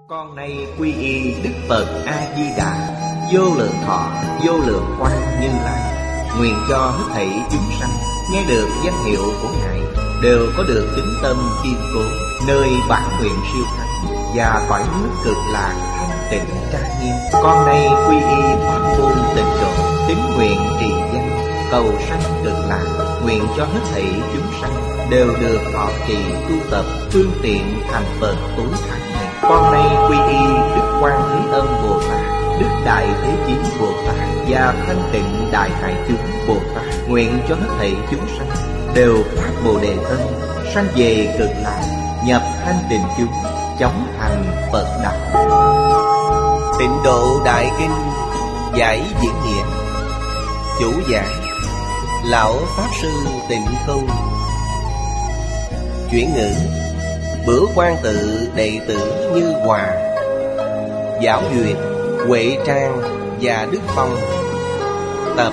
Con nay quy y Đức Phật A-di-đà, vô lượng thọ, vô lượng quang Như Lai. Nguyện cho hết thảy chúng sanh nghe được danh hiệu của Ngài đều có được tín tâm kiên cố, nơi bản nguyện siêu thắng và cõi nước cực lạc thanh tịnh trang nghiêm. Con nay quy y pháp môn tịnh độ, tín nguyện trì danh, cầu sanh cực lạc. Nguyện cho hết thảy chúng sanh đều được thọ trì tu tập, phương tiện thành Phật tối thắng này. Con nay quy y Đức Quan Thế Âm Bồ Tát, Đức Đại Thế Chí Bồ Tát và Thanh Tịnh Đại Hải Chúng Bồ Tát. Nguyện cho hết thảy chúng sanh đều phát Bồ Đề Tâm, sanh về cực lạc, nhập thanh tịnh chúng, chóng thành Phật đạo. Tịnh Độ Đại Kinh giải diễn nghĩa. Chủ giảng Lão Pháp Sư Tịnh Không. Chuyển ngữ Bửu Quan Tự đệ tử Như Hòa, Giáo Duyệt, Huệ Trang và Đức Phong. Tập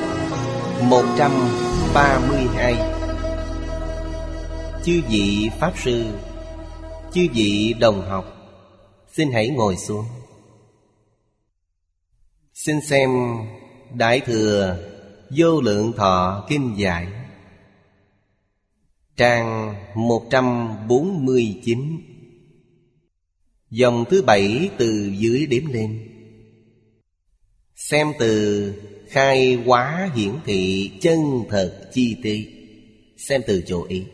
132. Chư vị Pháp Sư, chư vị đồng học, xin hãy ngồi xuống. Xin xem Đại Thừa Vô Lượng Thọ Kinh Giải, trang 149, dòng thứ 7 từ dưới đếm lên. Xem từ khai hóa hiển thị chân thật chi tiết. Xem từ chỗ ý.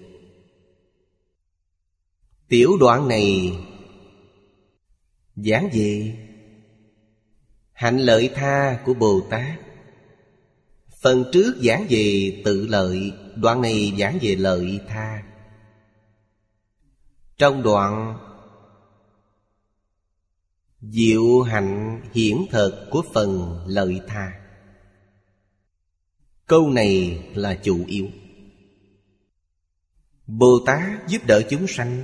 Tiểu đoạn này giảng về hạnh lợi tha của Bồ Tát. Phần trước giảng về tự lợi, đoạn này giảng về lợi tha. Trong đoạn diệu hạnh hiển thật của phần lợi tha, câu này là chủ yếu. Bồ Tát giúp đỡ chúng sanh,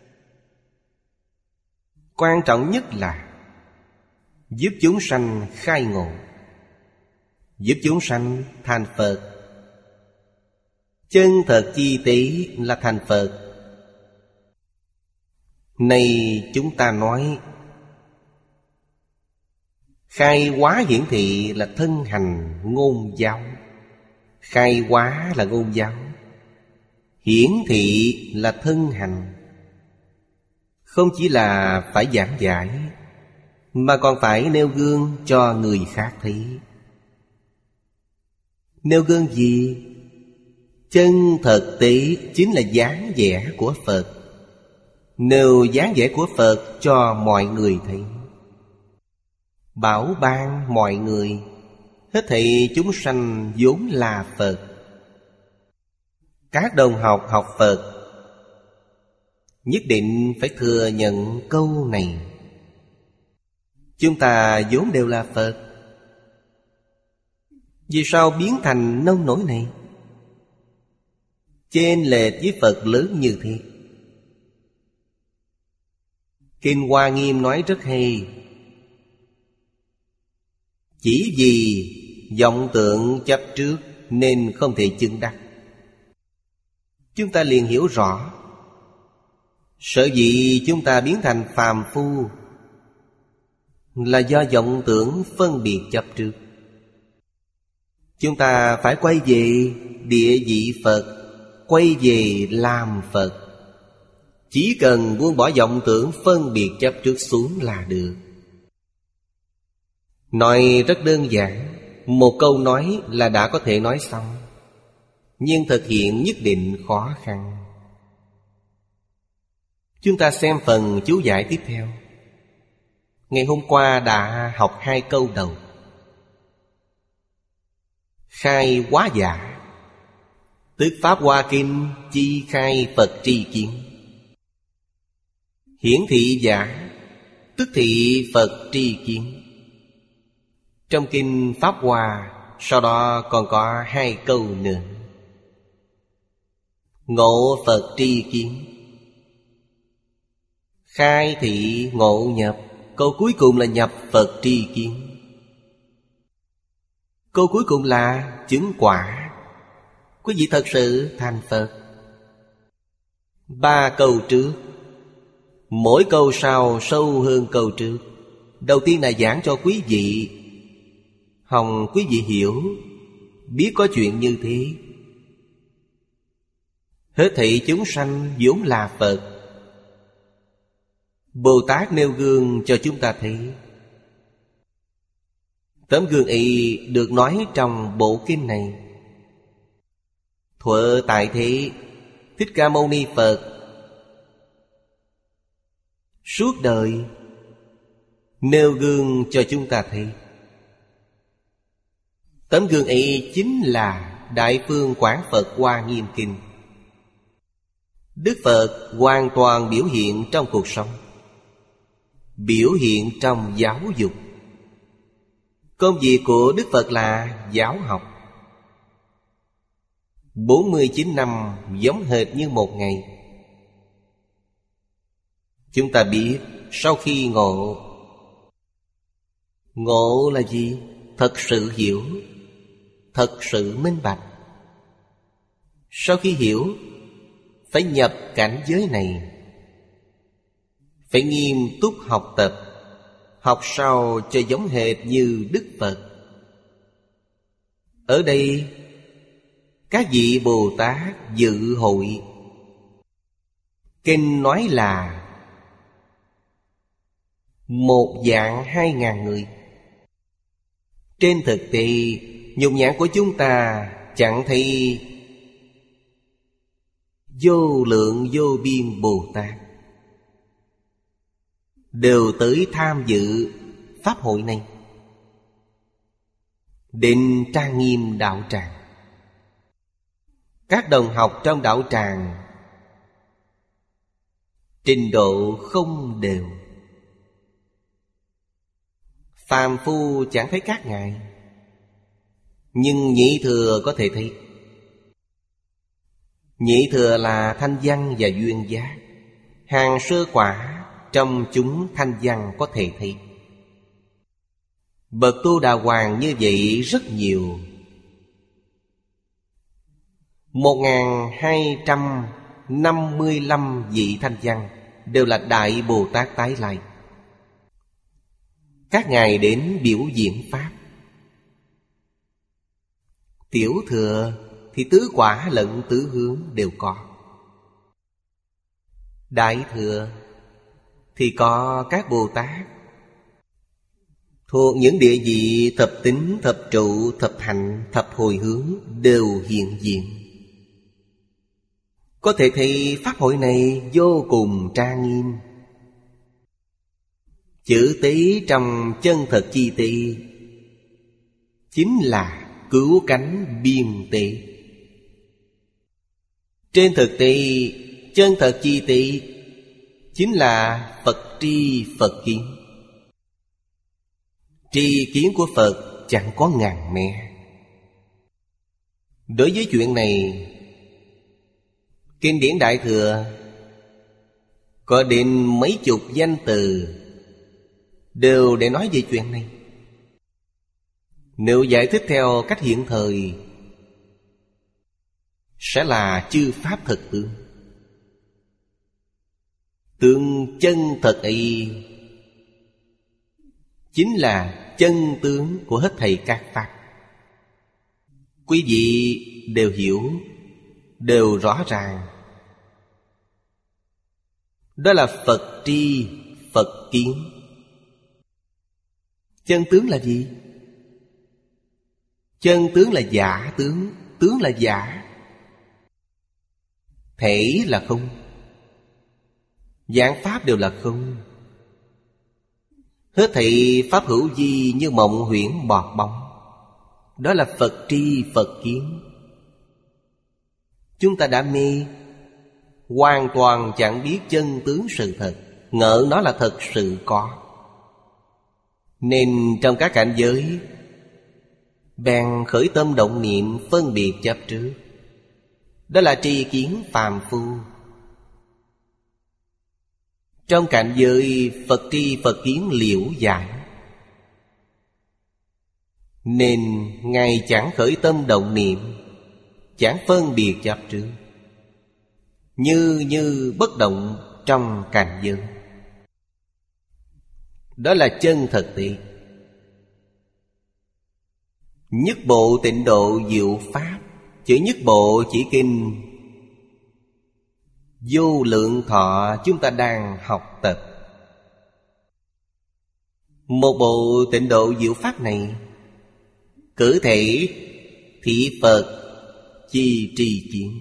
quan trọng nhất là giúp chúng sanh khai ngộ, giúp chúng sanh thành Phật. Chân thật chi tế là thành Phật. Này chúng ta nói khai hóa hiển thị là thân hành ngôn giáo. Khai hóa là ngôn giáo, hiển thị là thân hành. Không chỉ là phải giảng giải, mà còn phải nêu gương cho người khác thấy. Nêu gương gì? Chân thực tế chính là dáng vẻ của Phật. Nêu dáng vẻ của Phật cho mọi người thấy, bảo ban mọi người. Hết thảy chúng sanh vốn là Phật. Các đồng học học Phật nhất định phải thừa nhận câu này. Chúng ta vốn đều là Phật. Vì sao biến thành nông nổi này? Chênh lệch với Phật lớn như thế. Kinh Hoa Nghiêm nói rất hay. Chỉ vì vọng tượng chấp trước nên không thể chứng đắc. Chúng ta liền hiểu rõ, sở dĩ chúng ta biến thành phàm phu là do vọng tưởng phân biệt chấp trước. Chúng ta phải quay về địa vị Phật, quay về làm Phật. Chỉ cần buông bỏ vọng tưởng phân biệt chấp trước xuống là được. Nói rất đơn giản, một câu nói là đã có thể nói xong, nhưng thực hiện nhất định khó khăn. Chúng ta xem phần chú giải tiếp theo. Ngày hôm qua đã học 2 câu đầu. Khai hóa giả, tức Pháp Hoa Kinh chi khai Phật tri kiến. Hiển thị giả, tức thị Phật tri kiến. Trong kinh Pháp Hoa sau đó còn có 2 câu nữa. Ngộ Phật tri kiến, khai thị ngộ nhập. Câu cuối cùng là nhập Phật tri kiến. Câu cuối cùng là chứng quả. Quý vị thật sự thành Phật. 3 câu trước Mỗi câu sau sâu hơn câu trước. Đầu tiên là giảng cho quý vị, hòng quý vị hiểu, biết có chuyện như thế. Hết thảy chúng sanh vốn là Phật. Bồ Tát nêu gương cho chúng ta thấy. Tấm gương ấy được nói trong bộ kinh này. Thuở tại thế, Thích Ca Mâu Ni Phật suốt đời nêu gương cho chúng ta thấy. Tấm gương ấy chính là Đại Phương Quảng Phật Hoa Nghiêm Kinh. Đức Phật hoàn toàn biểu hiện trong cuộc sống, biểu hiện trong giáo dục. Công việc của Đức Phật là giáo học. 49 năm giống hệt như một ngày. Chúng ta biết sau khi ngộ, ngộ là gì? Thật sự hiểu, thật sự minh bạch. Sau khi hiểu, phải nhập cảnh giới này, phải nghiêm túc học tập, học sao cho giống hệt như Đức Phật. Ở đây, các vị Bồ Tát dự hội. Kinh nói là 1.200.000 người. Trên thực tế, nhục nhãn của chúng ta chẳng thấy vô lượng vô biên Bồ Tát đều tới tham dự pháp hội này. Định trang nghiêm đạo tràng. Các đồng học trong đạo tràng trình độ không đều. Phàm phu chẳng thấy các ngài, nhưng nhị thừa có thể thấy. Nhị thừa là thanh văn và duyên giác. Hàng sơ quả trong chúng thanh văn có thể thấy. Bậc Tu Đà Hoàng như vậy rất nhiều. 1255 vị thanh văn đều là Đại Bồ Tát tái lai. Các ngài đến biểu diễn pháp. Tiểu thừa thì tứ quả lẫn tứ hướng đều có. Đại thừa thì có các Bồ Tát thuộc những địa vị thập tính, thập trụ, thập hạnh, thập hồi hướng đều hiện diện. Có thể thấy pháp hội này vô cùng trang nghiêm. Chữ tế trong chân thật chi tế chính là cứu cánh biên tế. Trên thực tế, chân thật chi tế chính là Phật tri Phật kiến. Tri kiến của Phật chẳng có ngàn mẹ. Đối với chuyện này, kinh điển Đại Thừa có đến mấy chục danh từ đều để nói về chuyện này. Nếu giải thích theo cách hiện thời sẽ là chư pháp thực tướng. Tướng chân thật ấy chính là chân tướng của hết thảy các pháp. Quý vị đều hiểu, đều rõ ràng. Đó là Phật tri, Phật kiến. Chân tướng là gì? Chân tướng là giả tướng. Tướng là giả, thể là không. Dạng pháp đều là không. Hết thảy pháp hữu vi như mộng huyễn bọt bóng. Đó là Phật tri Phật kiến. Chúng ta đã mê, hoàn toàn chẳng biết chân tướng sự thật, ngỡ nó là thật sự có. Nên trong các cảnh giới bèn khởi tâm động niệm phân biệt chấp trước. Đó là tri kiến phàm phu. Trong cảnh giới Phật tri Phật kiến liễu giải, nên Ngài chẳng khởi tâm động niệm, chẳng phân biệt chấp trước, như bất động trong cảnh giới. Đó là chân thật tị. Nhất bộ tịnh độ diệu pháp. Chữ nhất bộ chỉ kinh Vô Lượng Thọ chúng ta đang học tập. Một bộ tịnh độ diệu pháp này cử thể thị Phật chi trì kiến.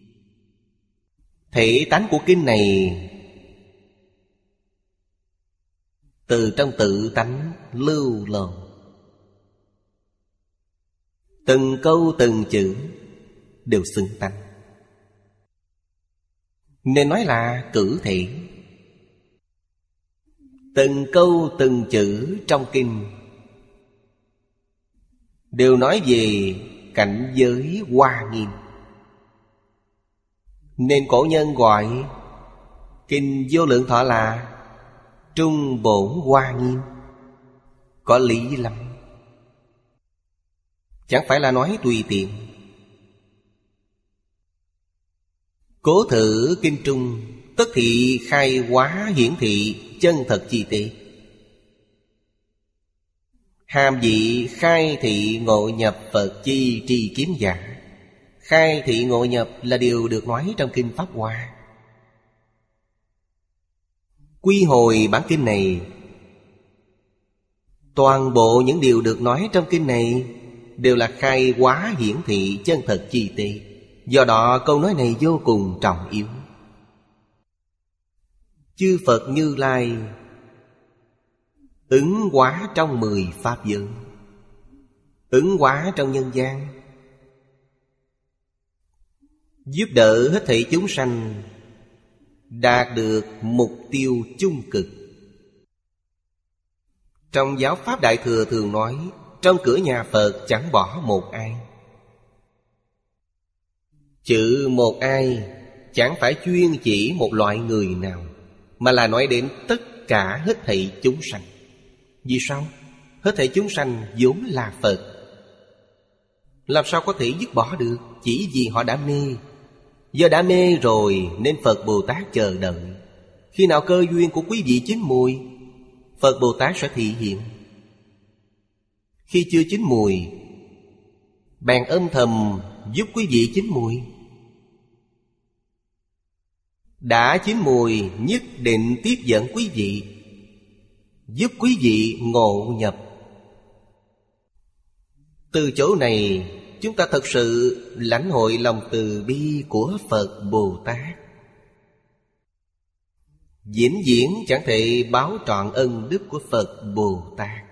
Thể tánh của kinh này từ trong tự tánh lưu lồn, từng câu từng chữ đều xưng tánh, nên nói là cử thể. Từng câu từng chữ trong kinh đều nói về cảnh giới Hoa Nghiêm, nên cổ nhân gọi kinh Vô Lượng Thọ là Trung Bổn Hoa Nghiêm. Có lý lắm, chẳng phải là nói tùy tiện. Cố thử kinh Trung, tất thị khai hóa hiển thị chân thật chi tế. Hàm vị khai thị ngộ nhập Phật chi trì kiếm giả. Khai thị ngộ nhập là điều được nói trong kinh Pháp Hoa. Quy hồi bản kinh này, toàn bộ những điều được nói trong kinh này đều là khai hóa hiển thị chân thật chi tế. Do đó câu nói này vô cùng trọng yếu. Chư Phật Như Lai ứng hóa trong 10 pháp giới, ứng hóa trong nhân gian, giúp đỡ hết thảy chúng sanh đạt được mục tiêu chung cực. Trong giáo pháp Đại Thừa thường nói, trong cửa nhà Phật chẳng bỏ một ai. Chữ một ai chẳng phải chuyên chỉ một loại người nào, mà là nói đến tất cả hết thảy chúng sanh. Vì sao? Hết thảy chúng sanh vốn là Phật, làm sao có thể dứt bỏ được? Chỉ vì họ đã mê. Do đã mê rồi nên Phật Bồ Tát chờ đợi. Khi nào cơ duyên của quý vị chín mùi, Phật Bồ Tát sẽ thị hiện. Khi chưa chín mùi, bèn âm thầm giúp quý vị chín mùi. Đã chín mùi nhất định tiếp dẫn quý vị, giúp quý vị ngộ nhập. Từ chỗ này chúng ta thật sự lãnh hội lòng từ bi của Phật Bồ Tát. Vĩnh viễn chẳng thể báo trọn ân đức của Phật Bồ Tát.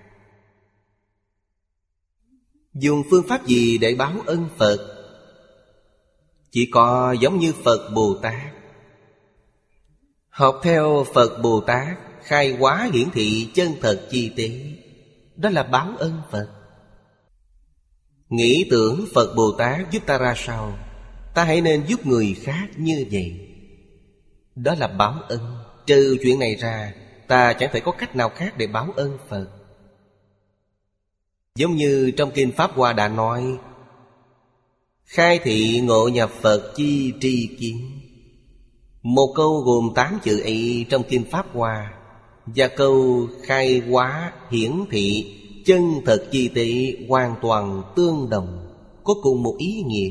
Dùng phương pháp gì để báo ân Phật? Chỉ có giống như Phật Bồ Tát, học theo Phật Bồ Tát khai hóa hiển thị chân thật chi tế. Đó là báo ân Phật. Nghĩ tưởng Phật Bồ Tát giúp ta ra sao, ta hãy nên giúp người khác như vậy. Đó là báo ân. Trừ chuyện này ra, ta chẳng thể có cách nào khác để báo ân Phật. Giống như trong kinh Pháp Hoa đã nói, khai thị ngộ nhập Phật chi tri kiến. Một câu gồm 8 chữ ấy trong kinh Pháp Hoa, và câu khai hóa hiển thị chân thật chi tế hoàn toàn tương đồng, có cùng một ý nghĩa,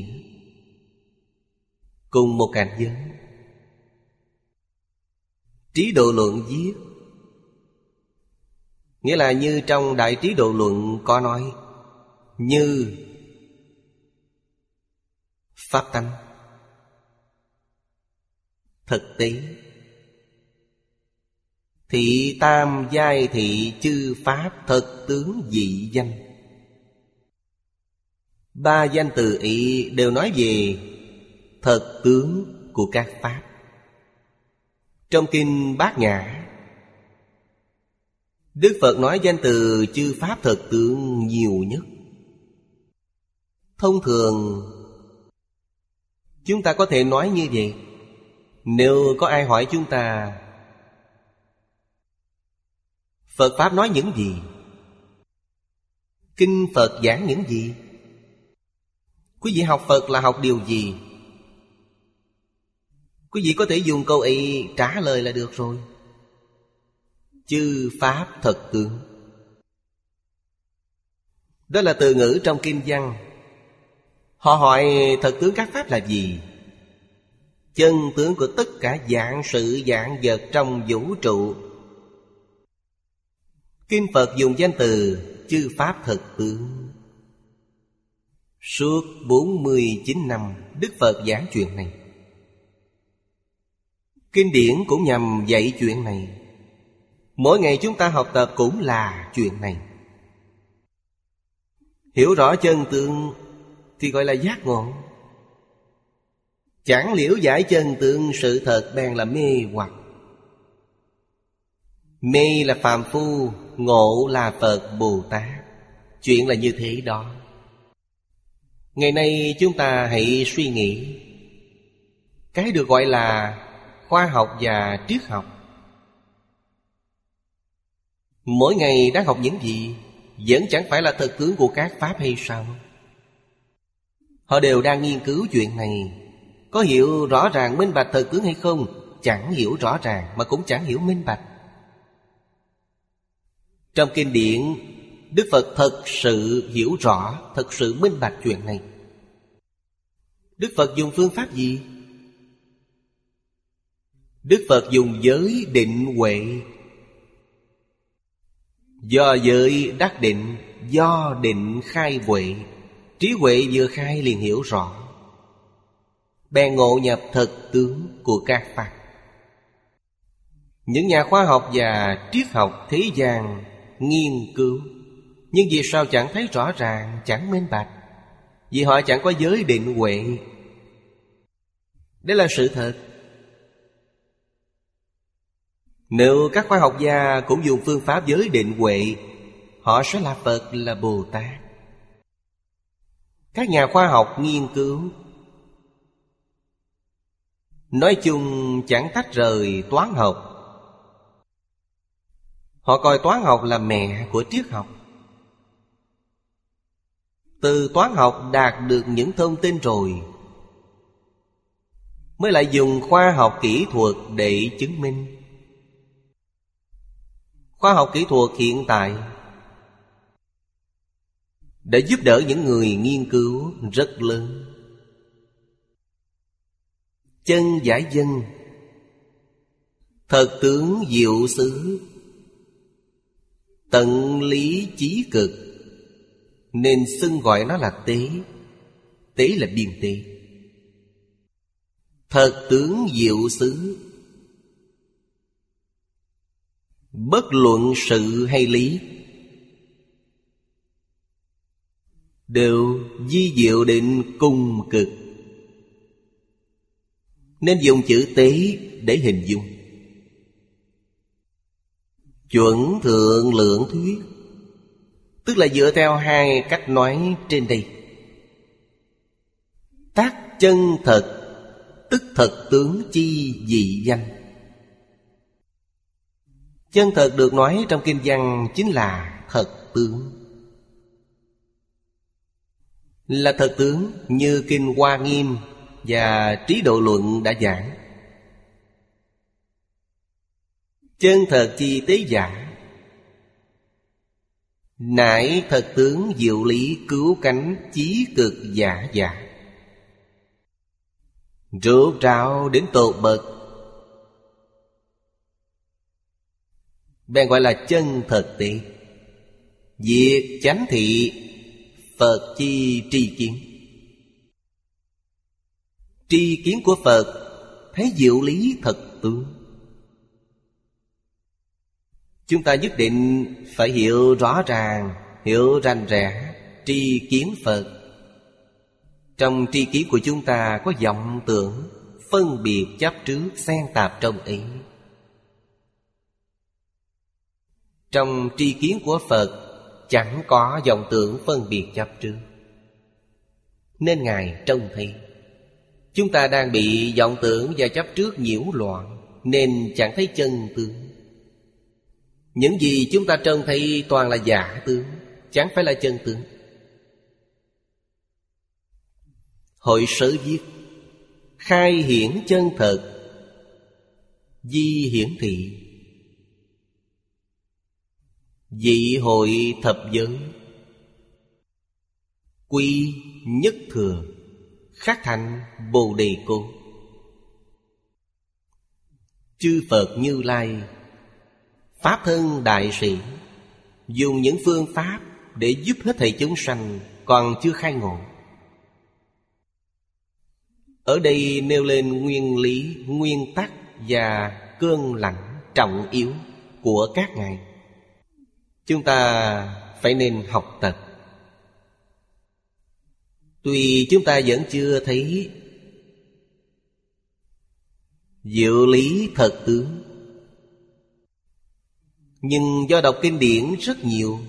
cùng một cảnh giới. Trí Độ Luận viết, nghĩa là như trong Đại Trí Độ Luận có nói, như pháp tánh, thực tế, thị tam giai thị chư pháp thật tướng dị danh. 3 danh từ ấy đều nói về thật tướng của các pháp. Trong kinh Bát Nhã, Đức Phật nói danh từ chư pháp thật tướng nhiều nhất. Thông thường chúng ta có thể nói như vậy. Nếu có ai hỏi chúng ta Phật Pháp nói những gì, kinh Phật giảng những gì, quý vị học Phật là học điều gì, quý vị có thể dùng câu ấy trả lời là được rồi. Chư pháp thật tướng. Đó là từ ngữ trong kinh văn. Họ hỏi thật tướng các pháp là gì? Chân tướng của tất cả vạn sự vạn vật trong vũ trụ. Kinh Phật dùng danh từ chư pháp thật tướng. Suốt 49 năm Đức Phật giảng chuyện này. Kinh điển cũng nhằm dạy chuyện này. Mỗi ngày chúng ta học tập cũng là chuyện này. Hiểu rõ chân tướng thì gọi là giác ngộ. Chẳng liễu giải chân tướng sự thật bèn là mê hoặc. Mê là phàm phu, ngộ là Phật Bồ Tát. Chuyện là như thế đó. Ngày nay chúng ta hãy suy nghĩ. Cái được gọi là khoa học và triết học, mỗi ngày đang học những gì? Vẫn chẳng phải là thật tướng của các pháp hay sao? Họ đều đang nghiên cứu chuyện này. Có hiểu rõ ràng minh bạch thật tướng hay không? Chẳng hiểu rõ ràng mà cũng chẳng hiểu minh bạch. Trong kinh điển, Đức Phật thật sự hiểu rõ, thật sự minh bạch chuyện này. Đức Phật dùng phương pháp gì? Đức Phật dùng giới định huệ. Do giới đắc định, do định khai huệ. Trí huệ vừa khai liền hiểu rõ, bèn ngộ nhập thật tướng của các pháp. Những nhà khoa học và triết học thế gian nghiên cứu, nhưng vì sao chẳng thấy rõ ràng, chẳng minh bạch? Vì họ chẳng có giới định huệ. Đây là sự thật. Nếu các khoa học gia cũng dùng phương pháp giới định huệ, họ sẽ là Phật, là Bồ Tát. Các nhà khoa học nghiên cứu, nói chung chẳng tách rời toán học. Họ coi toán học là mẹ của triết học. Từ toán học đạt được những thông tin rồi, mới lại dùng khoa học kỹ thuật để chứng minh. Khoa học kỹ thuật hiện tại đã giúp đỡ những người nghiên cứu rất lớn. Chân giải dân, thật tướng diệu xứ, tận lý chí cực, nên xưng gọi nó là tế. Tế là biên tế. Thật tướng diệu xứ, bất luận sự hay lý, đều vi diệu định cùng cực, nên dùng chữ tế để hình dung. Chuẩn thượng lượng thuyết, tức là dựa theo hai cách nói trên đây. Tác chân thật, tức thật tướng chi dị danh. Chân thật được nói trong kinh văn chính là thật tướng. Là thật tướng như kinh Hoa Nghiêm và Trí Độ Luận đã giảng. Chân thật chi tế giả, nại thật tướng diệu lý cứu cánh chí cực giả giả. Rốt ráo đến tột bậc, bèn gọi là chân thật tế. Việc chánh thị, Phật chi tri kiến. Tri kiến của Phật thấy diệu lý thật tướng. Chúng ta nhất định phải hiểu rõ ràng, hiểu rành rẽ tri kiến Phật. Trong tri kiến của chúng ta có vọng tưởng, phân biệt chấp trước xen tạp trong ý. Trong tri kiến của Phật chẳng có vọng tưởng phân biệt chấp trước, nên Ngài trông thấy chúng ta đang bị vọng tưởng và chấp trước nhiễu loạn, nên chẳng thấy chân tướng. Những gì chúng ta trông thấy toàn là giả tướng, chẳng phải là chân tướng. Hội Sở viết: khai hiển chân thật, di hiển thị. Dị hội thập giới, quy nhất thừa, khắc thành Bồ Đề Côn. Chư Phật Như Lai, Pháp thân đại sĩ, dùng những phương pháp để giúp hết thảy chúng sanh còn chưa khai ngộ. Ở đây nêu lên nguyên lý, nguyên tắc và cơn lãnh trọng yếu của các ngài. Chúng ta phải nên học tập. Tuy chúng ta vẫn chưa thấy diệu lý thật tướng, nhưng do đọc kinh điển rất nhiều,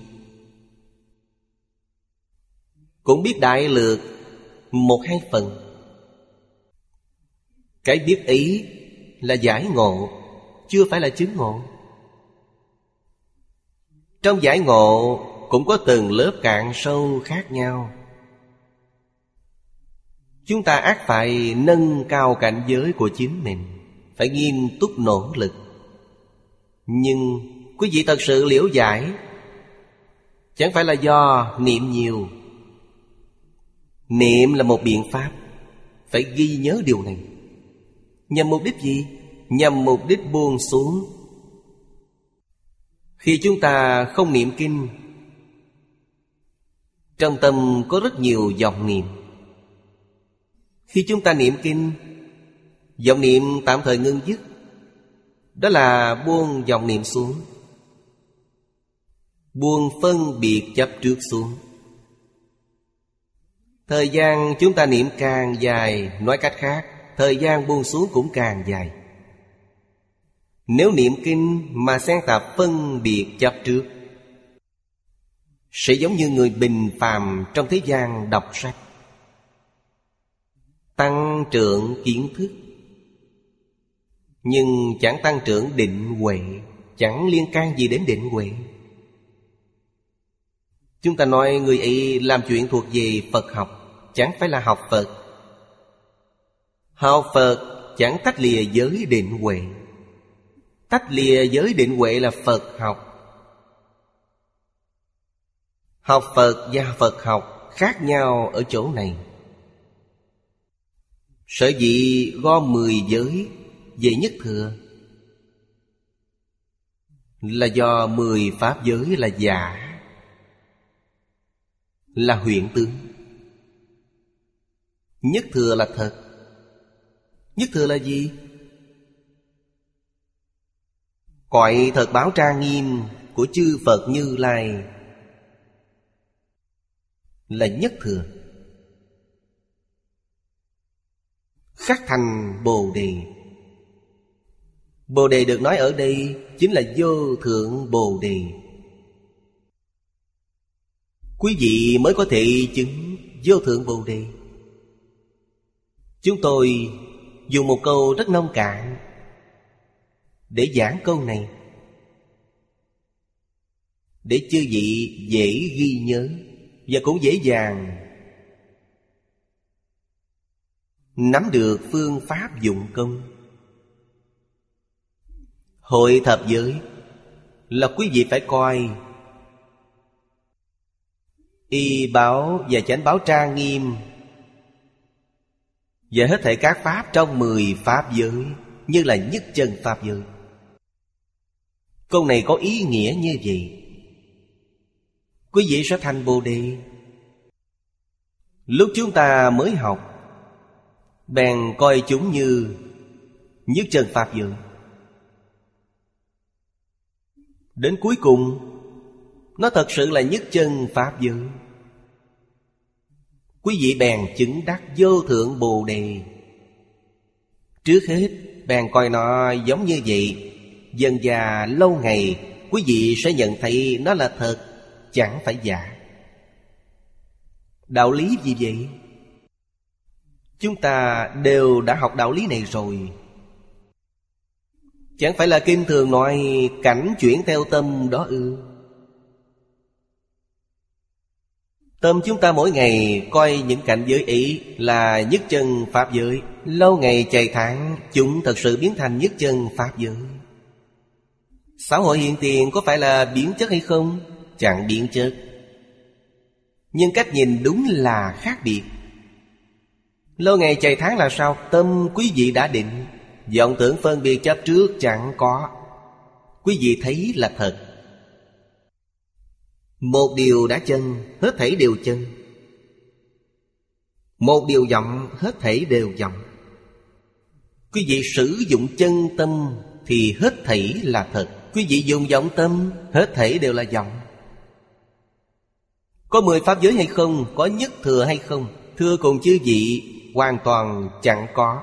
cũng biết đại lược một hai phần. Cái biết ý là giải ngộ, chưa phải là chứng ngộ. Trong giải ngộ cũng có từng lớp cạn sâu khác nhau. Chúng ta ắt phải nâng cao cảnh giới của chính mình, phải nghiêm túc nỗ lực. Nhưng quý vị thật sự liễu giải chẳng phải là do niệm nhiều. Niệm là một biện pháp, phải ghi nhớ điều này. Nhằm mục đích gì? Nhằm mục đích buông xuống. Khi chúng ta không niệm kinh, trong tâm có rất nhiều vọng niệm. Khi chúng ta niệm kinh, vọng niệm tạm thời ngưng dứt, đó là buông vọng niệm xuống, buông phân biệt chấp trước xuống. Thời gian chúng ta niệm càng dài, nói cách khác, thời gian buông xuống cũng càng dài. Nếu niệm kinh mà xen tạp phân biệt chấp trước, sẽ giống như người bình phàm trong thế gian đọc sách. Tăng trưởng kiến thức, nhưng chẳng tăng trưởng định huệ, chẳng liên can gì đến định huệ. Chúng ta nói người ấy làm chuyện thuộc về Phật học, chẳng phải là học Phật. Học Phật chẳng tách lìa giới định huệ. Tách lìa giới định huệ là Phật học. Học Phật và Phật học khác nhau ở chỗ này. Sở dĩ gom 10 giới về nhất thừa là do 10 pháp giới là giả, là huyễn tướng. Nhất thừa là thật. Nhất thừa là gì? Cõi thật báo trang nghiêm của chư Phật Như Lai là nhất thừa. Khắc thành Bồ Đề. Bồ Đề được nói ở đây chính là vô thượng Bồ Đề. Quý vị mới có thể chứng vô thượng Bồ Đề. Chúng tôi dùng một câu rất nông cạn để giảng câu này, để chư vị dễ ghi nhớ và cũng dễ dàng nắm được phương pháp dụng công. Hội thập giới là quý vị phải coi y báo và chánh báo trang nghiêm và hết thảy các pháp trong 10 pháp giới như là nhất chân pháp giới. Câu này có ý nghĩa như vậy. Quý vị sẽ thành Bồ Đề. Lúc chúng ta mới học, bèn coi chúng như nhất chân pháp giới. Đến cuối cùng, nó thật sự là nhất chân pháp giới. Quý vị bèn chứng đắc vô thượng Bồ Đề. Trước hết bèn coi nó giống như vậy. Dần dà lâu ngày, quý vị sẽ nhận thấy nó là thật, chẳng phải giả. Đạo lý gì vậy? Chúng ta đều đã học đạo lý này rồi. Chẳng phải là kinh thường nói cảnh chuyển theo tâm đó ư? Tâm chúng ta mỗi ngày coi những cảnh giới ấy là nhất chân pháp giới. Lâu ngày chạy tháng, chúng thật sự biến thành nhất chân pháp giới. Xã hội hiện tiền có phải là biến chất hay không? Chẳng biến chất. Nhưng cách nhìn đúng là khác biệt. Lâu ngày chạy tháng là sao? Tâm quý vị đã định, vọng tưởng phân biệt chấp trước chẳng có. Quý vị thấy là thật. Một điều đã chân, hết thảy đều chân. Một điều vọng, hết thảy đều vọng. Quý vị sử dụng chân tâm thì hết thảy là thật. Quý vị dùng vọng tâm, hết thảy đều là vọng. Có 10 pháp giới hay không? Có nhất thừa hay không? Thưa cùng chư vị, hoàn toàn chẳng có.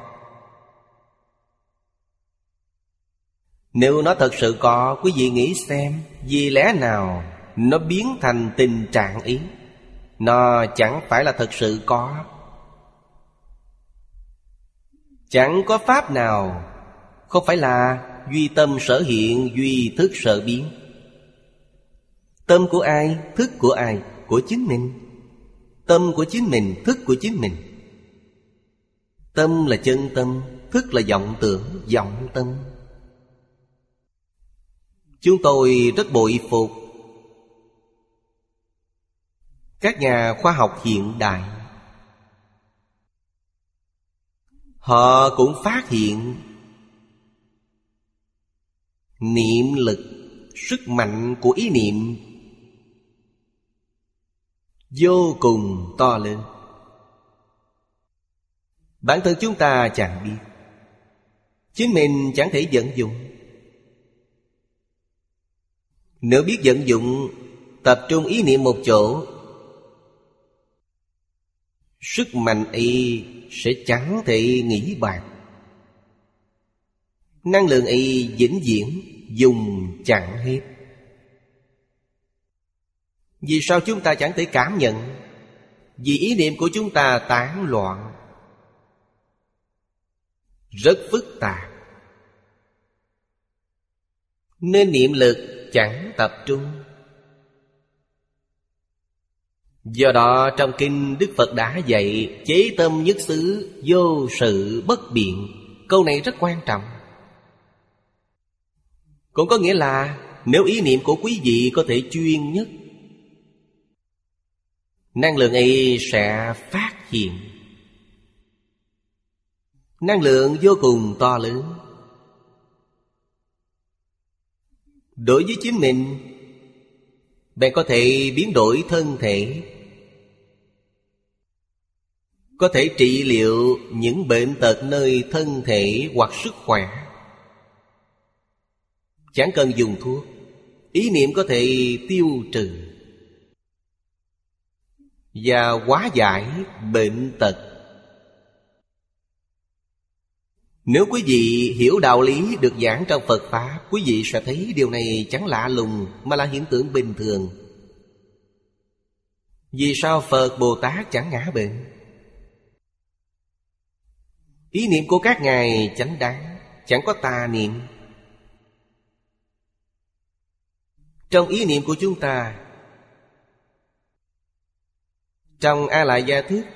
Nếu nó thật sự có, quý vị nghĩ xem, vì lẽ nào nó biến thành tình trạng ý? Nó chẳng phải là thật sự có. Chẳng có pháp nào không phải là duy tâm sở hiện, duy thức sở biến. Tâm của ai? Thức của ai? Của chính mình. Tâm của chính mình, thức của chính mình. Tâm là chân tâm, thức là vọng tưởng, vọng tâm. Chúng tôi rất bội phục các nhà khoa học hiện đại. Họ cũng phát hiện niệm lực, sức mạnh của ý niệm vô cùng to lớn. Bản thân chúng ta chẳng biết, chính mình chẳng thể vận dụng. Nếu biết vận dụng, tập trung ý niệm một chỗ, sức mạnh ấy sẽ chẳng thể nghĩ bạc. Năng lượng ấy vĩnh viễn dùng chẳng hết. Vì sao chúng ta chẳng thể cảm nhận? Vì ý niệm của chúng ta tán loạn, rất phức tạp, nên niệm lực chẳng tập trung. Do đó trong kinh Đức Phật đã dạy chế tâm nhất xứ, vô sự bất biện. Câu này rất quan trọng. Cũng có nghĩa là nếu ý niệm của quý vị có thể chuyên nhất, năng lượng ấy sẽ phát hiện. Năng lượng vô cùng to lớn. Đối với chính mình, bạn có thể biến đổi thân thể, có thể trị liệu những bệnh tật nơi thân thể hoặc sức khỏe. Chẳng cần dùng thuốc, ý niệm có thể tiêu trừ và hóa giải bệnh tật. Nếu quý vị hiểu đạo lý được giảng trong Phật Pháp, quý vị sẽ thấy điều này chẳng lạ lùng mà là hiện tượng bình thường. Vì sao Phật Bồ Tát chẳng ngã bệnh? Ý niệm của các ngài chánh đáng, chẳng có tà niệm. Trong ý niệm của chúng ta, trong A Lại Gia Thức,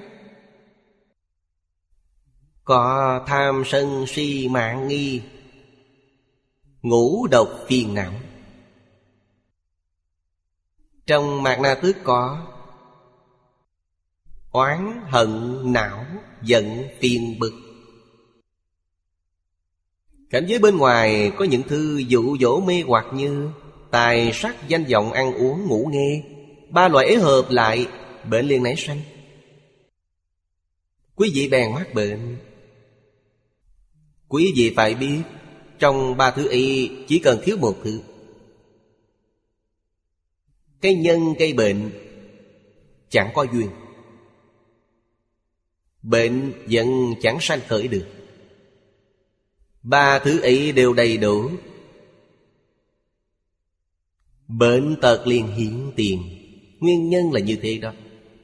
có tham sân si mạng nghi, ngũ độc phiền não. Trong Mạt Na Thức có oán hận não giận phiền bực. Cảnh giới bên ngoài có những thứ dụ dỗ mê hoặc như tài sắc danh vọng ăn uống ngủ nghê. Ba loại ấy hợp lại, bệnh liền nảy sanh. Quý vị bèn mắc bệnh. Quý vị phải biết, trong ba thứ ấy chỉ cần thiếu một thứ. Cái nhân gây bệnh chẳng có duyên, bệnh vẫn chẳng sanh khởi được. Ba thứ ấy đều đầy đủ, bệnh tật liền hiện tiền. Nguyên nhân là như thế đó.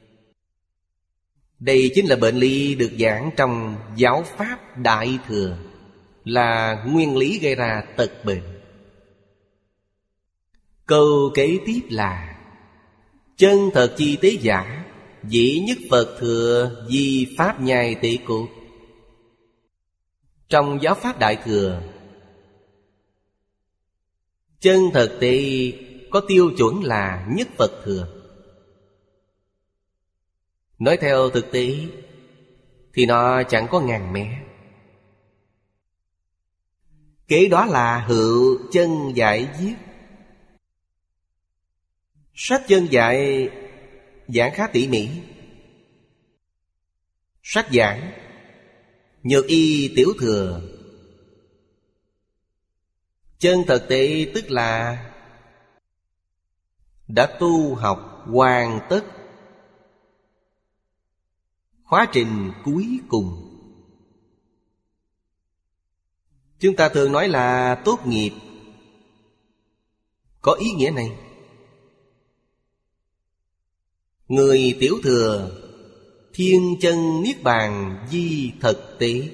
Đây chính là bệnh lý được giảng trong giáo pháp Đại Thừa, là nguyên lý gây ra tật bệnh. Câu kế tiếp là chân thật chi tế giả, dĩ nhất Phật thừa, di pháp nhai tế cốt. Trong giáo pháp Đại Thừa, Chân thực tế có tiêu chuẩn là nhất Phật thừa. Nói theo thực tế thì nó chẳng có ngàn mé. Kế đó là Hữu Chân Giải viết. Sách Chân Giải giảng khá tỉ mỉ. Sách giảng Nhược Y Tiểu Thừa. Chân thực tế tức là đã tu học hoàn tất khóa trình cuối cùng. Chúng ta thường nói là tốt nghiệp, có ý nghĩa này. Người tiểu thừa thiên chân niết bàn di thực tế,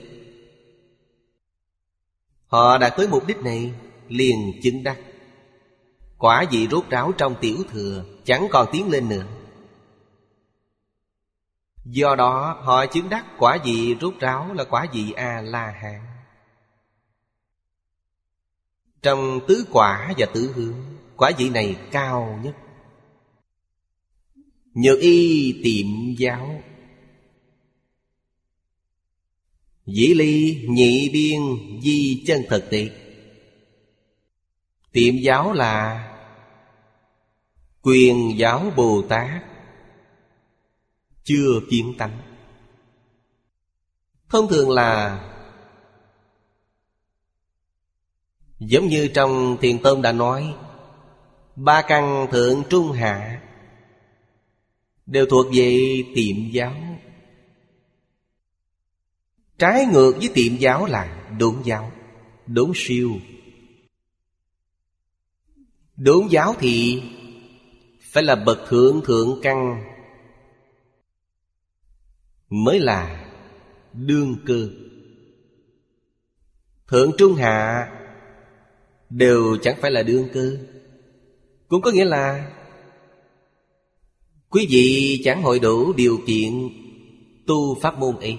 họ đạt tới mục đích này liền chứng đắc quả vị rốt ráo trong tiểu thừa, chẳng còn tiến lên nữa. Do đó họ chứng đắc quả vị rốt ráo là quả vị A-la-hán. Trong tứ quả và tứ hướng, quả vị này cao nhất. Nhược Y Tiệm Giáo, Dĩ Ly Nhị Biên Di Chân Thực Tế. Tiệm Giáo là Quyền Giáo Bồ Tát chưa kiến tánh. Thông thường là giống như trong Thiền Tông đã nói, ba căn thượng trung hạ đều thuộc về Tiệm Giáo. Trái ngược với Tiệm Giáo là Đốn Giáo, Đốn Siêu. Đốn Giáo thì phải là bậc thượng thượng căn mới là đương cơ. Thượng trung hạ đều chẳng phải là đương cơ. Cũng có nghĩa là quý vị chẳng hội đủ điều kiện tu pháp môn ấy.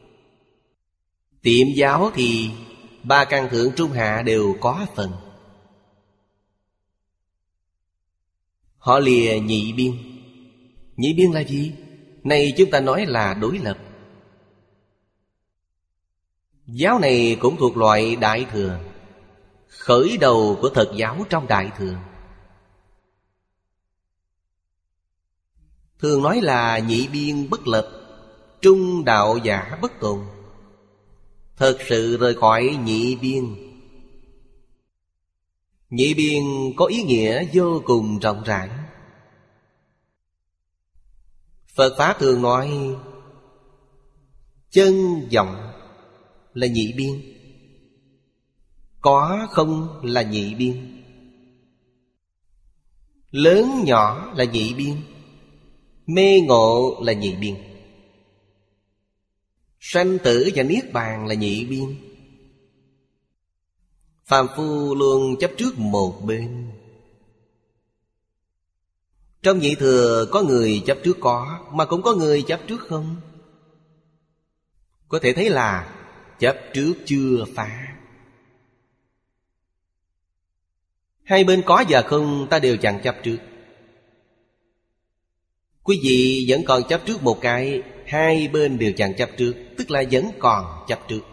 Tiệm Giáo thì ba căn thượng trung hạ đều có phần. Họ lìa nhị biên. Nhị biên là gì? Này chúng ta nói là đối lập. Giáo này cũng thuộc loại Đại Thừa, khởi đầu của Thật giáo trong Đại Thừa. Thường nói là nhị biên bất lập, trung đạo giả bất tồn. Thật sự rời khỏi nhị biên. Nhị biên có ý nghĩa vô cùng rộng rãi. Phật Pháp thường nói chân vọng là nhị biên, có không là nhị biên, lớn nhỏ là nhị biên, mê ngộ là nhị biên, sanh tử và niết bàn là nhị biên. Phàm phu luôn chấp trước một bên. Trong nhị thừa có người chấp trước có, mà cũng có người chấp trước không. Có thể thấy là chấp trước chưa phá. Hai bên có và không ta đều chẳng chấp trước. Quý vị vẫn còn chấp trước một cái, hai bên đều chẳng chấp trước, tức là vẫn còn chấp trước.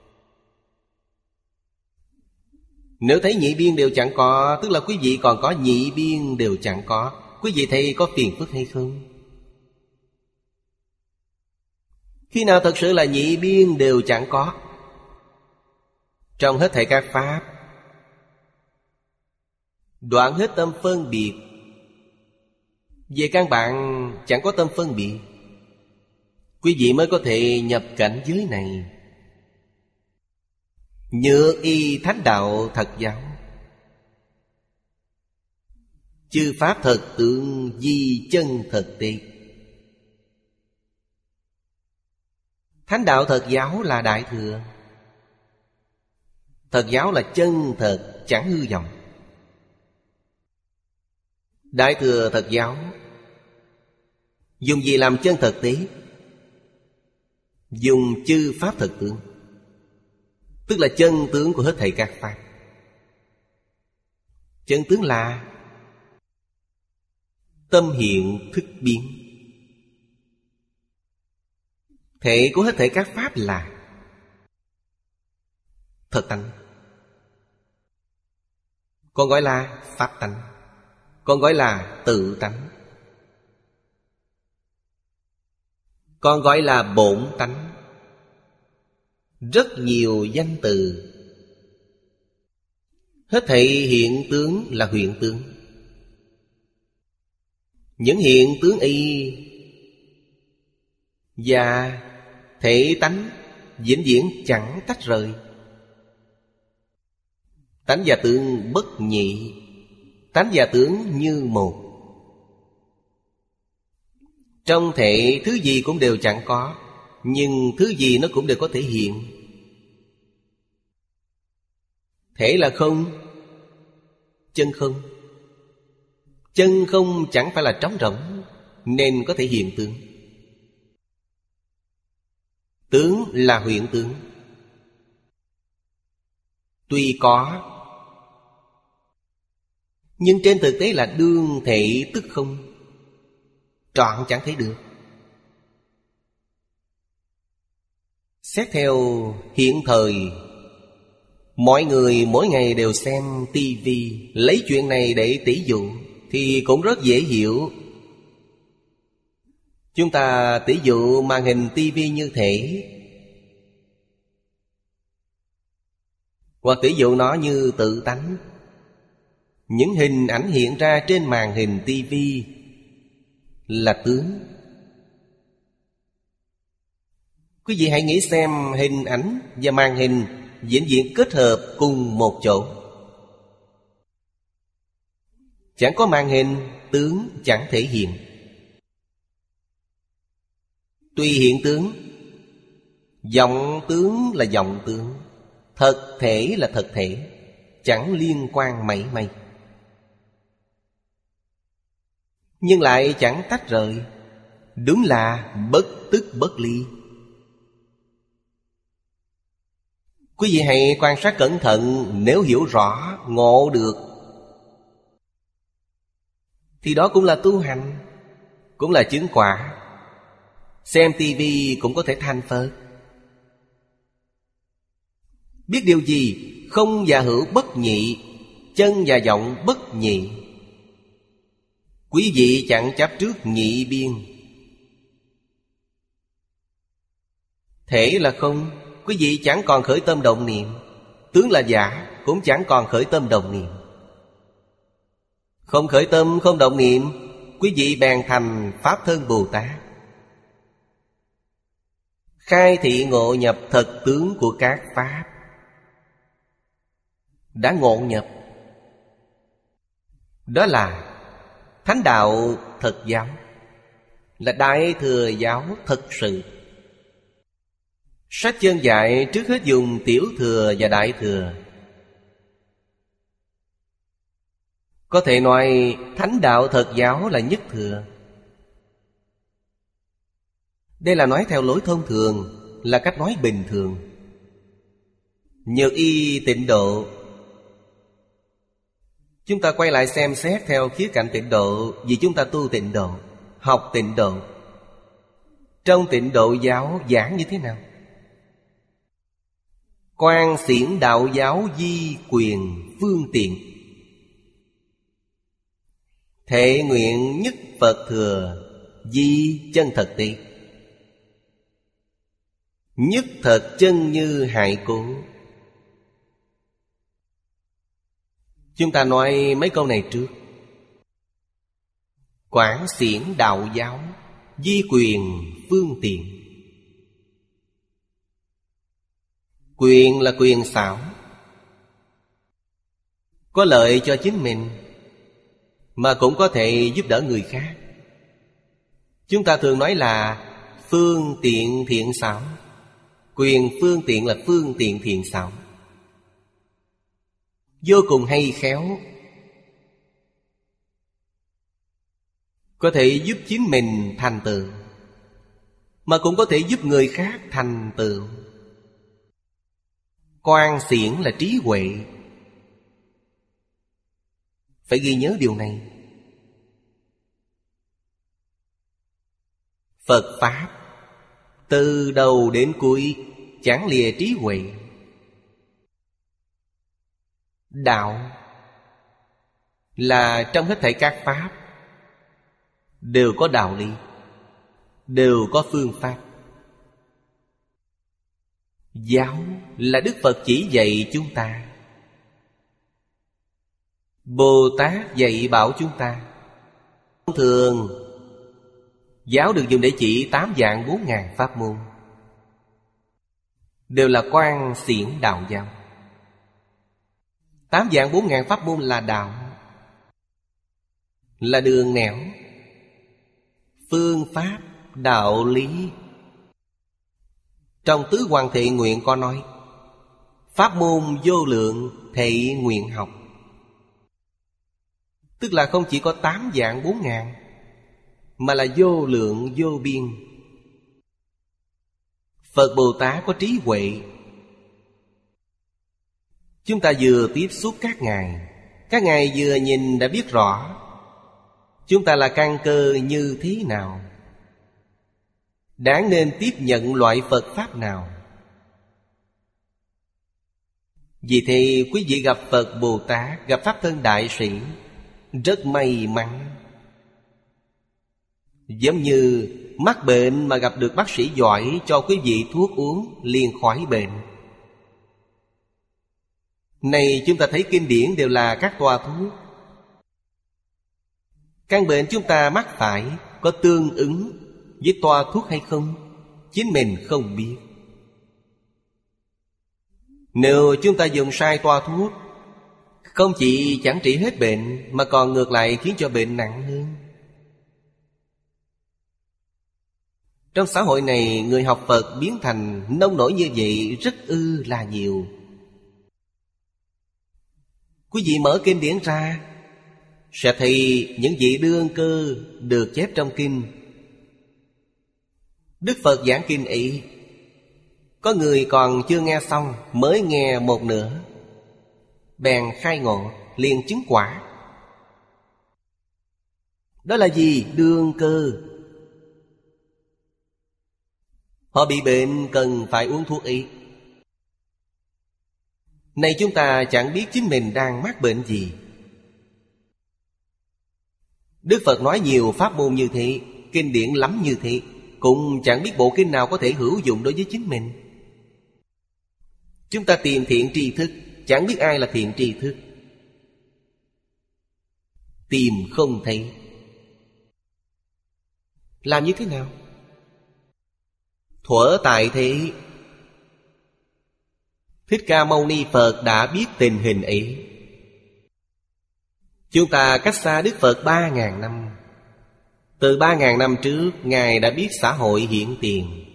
Nếu thấy nhị biên đều chẳng có, tức là quý vị còn có nhị biên đều chẳng có. Quý vị thấy có phiền phức hay không? Khi nào thật sự là nhị biên đều chẳng có? Trong hết thảy các pháp, đoạn hết tâm phân biệt. Về căn bản chẳng có tâm phân biệt, quý vị mới có thể nhập cảnh giới này. Nhược Y Thánh Đạo Thật Giáo, chư pháp thật tướng di chân thực tế. Thánh Đạo Thật Giáo là Đại Thừa. Thật Giáo là chân thật, chẳng hư vọng. Đại Thừa Thật Giáo dùng gì làm chân thực tế? Dùng chư pháp thật tướng, tức là chân tướng của hết thảy các pháp. Chân tướng là tâm hiện thức biến. Thể của hết thảy các pháp là thật tánh, còn gọi là pháp tánh, còn gọi là tự tánh, còn gọi là bổn tánh. Rất nhiều danh từ. Hết thảy hiện tướng là hiện tướng. Những hiện tướng y và thể tánh vĩnh viễn chẳng tách rời. Tánh và tướng bất nhị, tánh và tướng như một. Trong thể thứ gì cũng đều chẳng có, nhưng thứ gì nó cũng đều có thể hiện. Thể là không, chân không. Chân không chẳng phải là trống rỗng, nên có thể hiện tướng. Tướng là hiện tướng. Tuy có, nhưng trên thực tế là đương thể tức không, trọn chẳng thấy được. Xét theo hiện thời, mọi người mỗi ngày đều xem tivi, lấy chuyện này để tỉ dụ thì cũng rất dễ hiểu. Chúng ta tỉ dụ màn hình tivi như thể, hoặc tỉ dụ nó như tự tánh. Những hình ảnh hiện ra trên màn hình tivi là tướng. Quý vị hãy nghĩ xem hình ảnh và màn hình vĩnh viễn kết hợp cùng một chỗ. Chẳng có màn hình, tướng chẳng thể hiện. Tuy hiện tướng, vọng tướng là vọng tướng, thật thể là thật thể, chẳng liên quan mảy may, nhưng lại chẳng tách rời. Đúng là bất tức bất ly. Quý vị hãy quan sát cẩn thận. Nếu hiểu rõ, ngộ được, thì đó cũng là tu hành, cũng là chứng quả. Xem tivi cũng có thể thành Phật. Biết điều gì? Không và hữu bất nhị, chân và vọng bất nhị. Quý vị chẳng chấp trước nhị biên. Thể là không, quý vị chẳng còn khởi tâm động niệm. Tướng là giả, cũng chẳng còn khởi tâm động niệm. Không khởi tâm, không động niệm, quý vị bèn thành Pháp Thân Bồ Tát, khai thị ngộ nhập thật tướng của các Pháp. Đã ngộ nhập, đó là Thánh đạo thật giáo, là Đại Thừa giáo thật sự. Sách chân dạy trước hết dùng Tiểu Thừa và Đại Thừa. Có thể nói Thánh đạo thật giáo là nhất thừa. Đây là nói theo lối thông thường, là cách nói bình thường. Nhược y tịnh độ, chúng ta quay lại xem xét theo khía cạnh tịnh độ. Vì chúng ta tu tịnh độ, học tịnh độ. Trong tịnh độ giáo giảng như thế nào? Quan xiển đạo giáo di quyền phương tiện, thệ nguyện nhất Phật thừa, di chân thật tị, nhất thật chân như hại cố. Chúng ta nói mấy câu này trước. Quảng xiển đạo giáo, di quyền phương tiện. Quyền là quyền xảo, có lợi cho chính mình, mà cũng có thể giúp đỡ người khác. Chúng ta thường nói là phương tiện thiện xảo. Quyền phương tiện là phương tiện thiện xảo, vô cùng hay khéo, có thể giúp chính mình thành tựu, mà cũng có thể giúp người khác thành tựu. Quan xiển là trí huệ, Phải ghi nhớ điều này. Phật Pháp từ đầu đến cuối chẳng lìa trí huệ. Đạo là trong hết thảy các Pháp đều có đạo lý, đều có phương pháp. Giáo là Đức Phật chỉ dạy chúng ta, Bồ Tát dạy bảo chúng ta. Thường giáo được dùng để chỉ 8 vạn 4 ngàn pháp môn, đều là quan xiển đạo giáo. 8 vạn 4 ngàn pháp môn là đạo, là đường nẻo, phương pháp, đạo lý. Trong Tứ Hoàng Thệ Nguyện có nói: pháp môn vô lượng thệ nguyện học. Tức là không chỉ có 8 vạn 4 ngàn, mà là vô lượng vô biên. Phật Bồ Tát có trí huệ. Chúng ta vừa tiếp xúc các ngài vừa nhìn đã biết rõ chúng ta là căn cơ như thế nào, đáng nên tiếp nhận loại Phật Pháp nào. Vì thế quý vị gặp Phật Bồ Tát, gặp Pháp Thân Đại Sĩ rất may mắn. Giống như mắc bệnh mà gặp được bác sĩ giỏi cho quý vị thuốc uống liền khỏi bệnh. Này chúng ta thấy kinh điển đều là các toa thuốc. Căn bệnh chúng ta mắc phải có tương ứng với toa thuốc hay không, chính mình không biết. Nếu chúng ta dùng sai toa thuốc, không chỉ chẳng trị hết bệnh, mà còn ngược lại khiến cho bệnh nặng hơn. Trong xã hội này, người học Phật biến thành nông nổi như vậy rất là nhiều. Quý vị mở kinh điển ra sẽ thấy những vị đương cơ được chép trong kinh. Đức Phật giảng kinh ấy, có người còn chưa nghe xong, mới nghe một nửa, bèn khai ngộ, liền chứng quả. Đó là gì? Đương cơ. Họ bị bệnh cần phải uống thuốc ấy. Này chúng ta chẳng biết chính mình đang mắc bệnh gì. Đức Phật nói nhiều pháp môn như thế, kinh điển lắm như thế, cũng chẳng biết bộ kinh nào có thể hữu dụng đối với chính mình. Chúng ta tìm thiện tri thức, chẳng biết ai là thiện tri thức, tìm không thấy. Làm như thế nào? Thuở tại thế, Thích Ca Mâu Ni Phật đã biết tình hình ấy. Chúng ta cách xa Đức Phật 3.000 năm. Từ 3.000 năm trước, Ngài đã biết xã hội hiện tiền.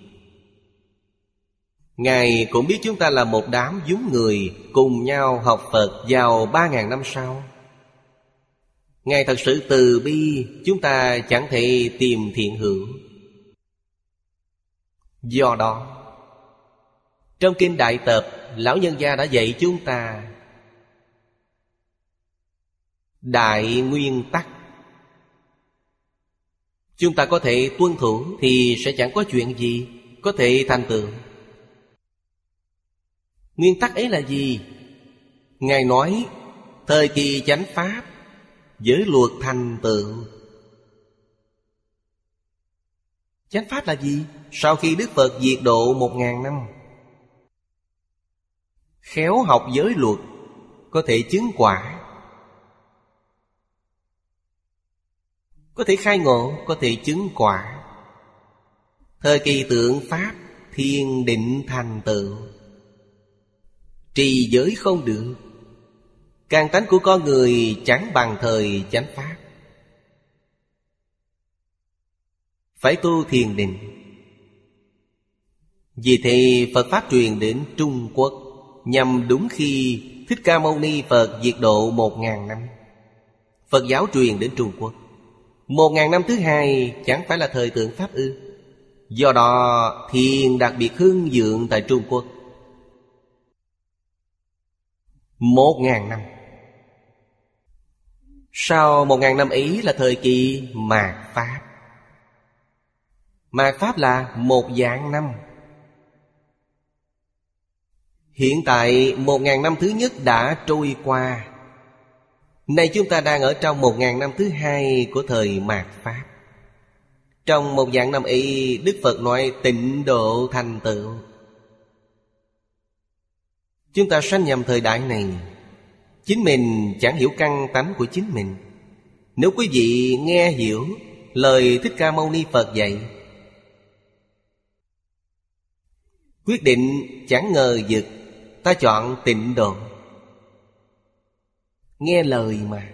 Ngài cũng biết chúng ta là một đám vúng người cùng nhau học Phật vào 3.000 năm sau. Ngài thật sự từ bi, chúng ta chẳng thể tìm thiện hữu. Do đó, trong Kinh Đại Tập, Lão Nhân Gia đã dạy chúng ta đại nguyên tắc. Chúng ta có thể tuân thủ thì sẽ chẳng có chuyện gì có thể thành tựu. Nguyên tắc ấy là gì? Ngài nói thời kỳ chánh pháp, giới luật thành tựu. Chánh pháp là gì? Sau khi Đức Phật diệt độ 1.000 năm, khéo học giới luật, có thể chứng quả, có thể khai ngộ, có thể chứng quả. Thời kỳ tượng pháp, thiền định thành tựu. Trì giới không được, căn tánh của con người chẳng bằng thời chánh pháp. Phải tu thiền định. Vì thế Phật Pháp truyền đến Trung Quốc, nhằm đúng khi Thích Ca Mâu Ni Phật diệt độ 1.000 năm. Phật giáo truyền đến Trung Quốc. 1.000 năm thứ hai chẳng phải là thời tượng Pháp ư? Do đó thiền đặc biệt hưng vượng tại Trung Quốc. 1.000 năm. Sau 1000 năm ấy là thời kỳ mạt Pháp. Mạt Pháp là 1 vạn năm. Hiện tại 1000 năm thứ nhất đã trôi qua. Nay chúng ta đang ở trong 1000 năm thứ hai của thời mạt Pháp. Trong 1 vạn năm ấy, Đức Phật nói tịnh độ thành tựu. Chúng ta sanh nhầm thời đại này, chính mình chẳng hiểu căn tánh của chính mình. Nếu quý vị nghe hiểu lời Thích Ca Mâu Ni Phật dạy, quyết định chẳng ngờ vực, ta chọn tịnh độ. Nghe lời mà.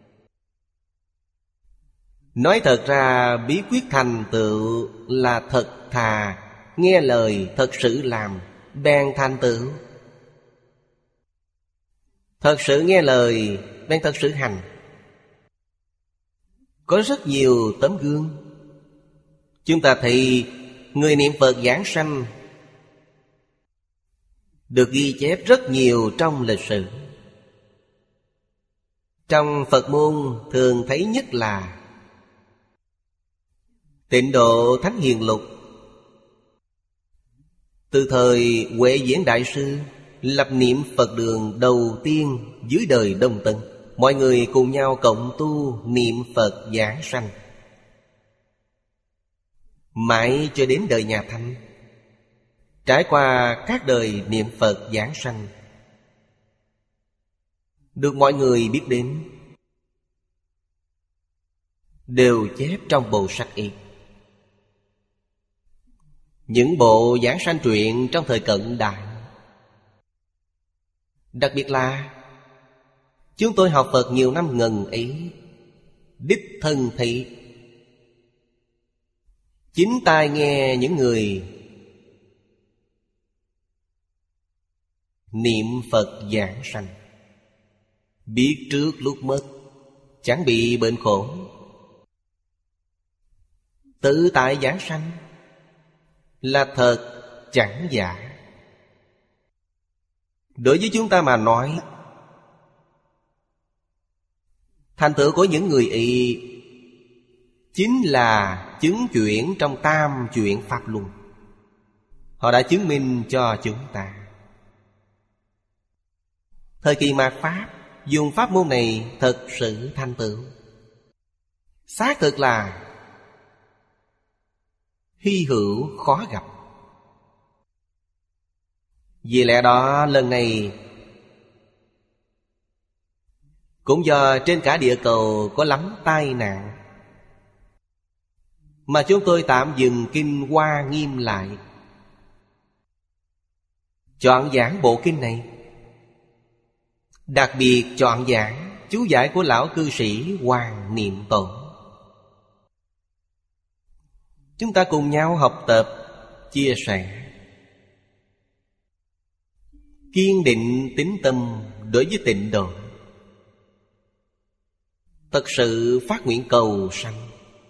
Nói thật ra bí quyết thành tựu là thật thà, nghe lời thật sự làm, bèn thành tựu. Thật sự nghe lời, bèn thật sự hành. Có rất nhiều tấm gương. Chúng ta thấy người niệm Phật giảng sanh được ghi chép rất nhiều trong lịch sử. Trong Phật môn thường thấy nhất là Tịnh Độ Thánh Hiền Lục. Từ thời Huệ Diễn Đại Sư lập niệm Phật đường đầu tiên dưới đời Đông Tân, mọi người cùng nhau cộng tu niệm Phật giảng sanh. Mãi cho đến đời nhà Thanh, trải qua các đời niệm Phật giảng sanh, được mọi người biết đến, đều chép trong bộ sách y. Những bộ giảng sanh truyện trong thời cận đại. Đặc biệt là chúng tôi học Phật nhiều năm ngần ấy, đích thân thị, chính tai nghe những người niệm Phật giảng sanh, biết trước lúc mất, chẳng bị bệnh khổ, tự tại giảng sanh, là thật chẳng giả. Đối với chúng ta mà nói, thành tựu của những người ấy chính là chứng chuyển trong tam chuyển Pháp Luân. Họ đã chứng minh cho chúng ta. Thời kỳ mạt Pháp dùng pháp môn này thật sự thành tựu, xác thực là hy hữu khó gặp. Vì lẽ đó lần này cũng do trên cả địa cầu có lắm tai nạn mà chúng tôi tạm dừng kinh Hoa Nghiêm lại, chọn giảng bộ kinh này. Đặc biệt chọn giảng chú giải của lão cư sĩ Hoàng Niệm Tổ. Chúng ta cùng nhau học tập, chia sẻ, kiên định tín tâm đối với tịnh độ, thật sự phát nguyện cầu sanh.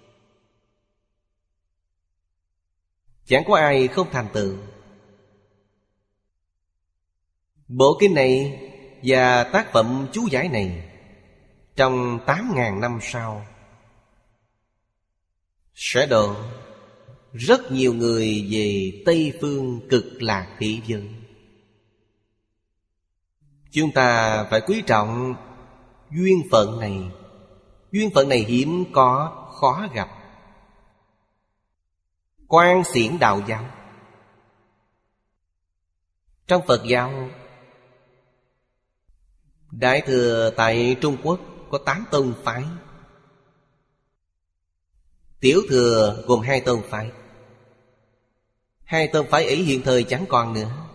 Chẳng có ai không thành tựu. Bộ kinh này và tác phẩm chú giải này trong 8.000 năm sau sẽ độ rất nhiều người về Tây Phương Cực Lạc Thế Giới. Chúng ta phải quý trọng duyên phận này. Duyên phận này hiếm có, khó gặp. Quan xiển đạo giáo. Trong Phật giáo, Đại thừa tại Trung Quốc có 8 tông phái, tiểu thừa gồm 2 tông phái. 2 tông phái ấy hiện thời chẳng còn nữa.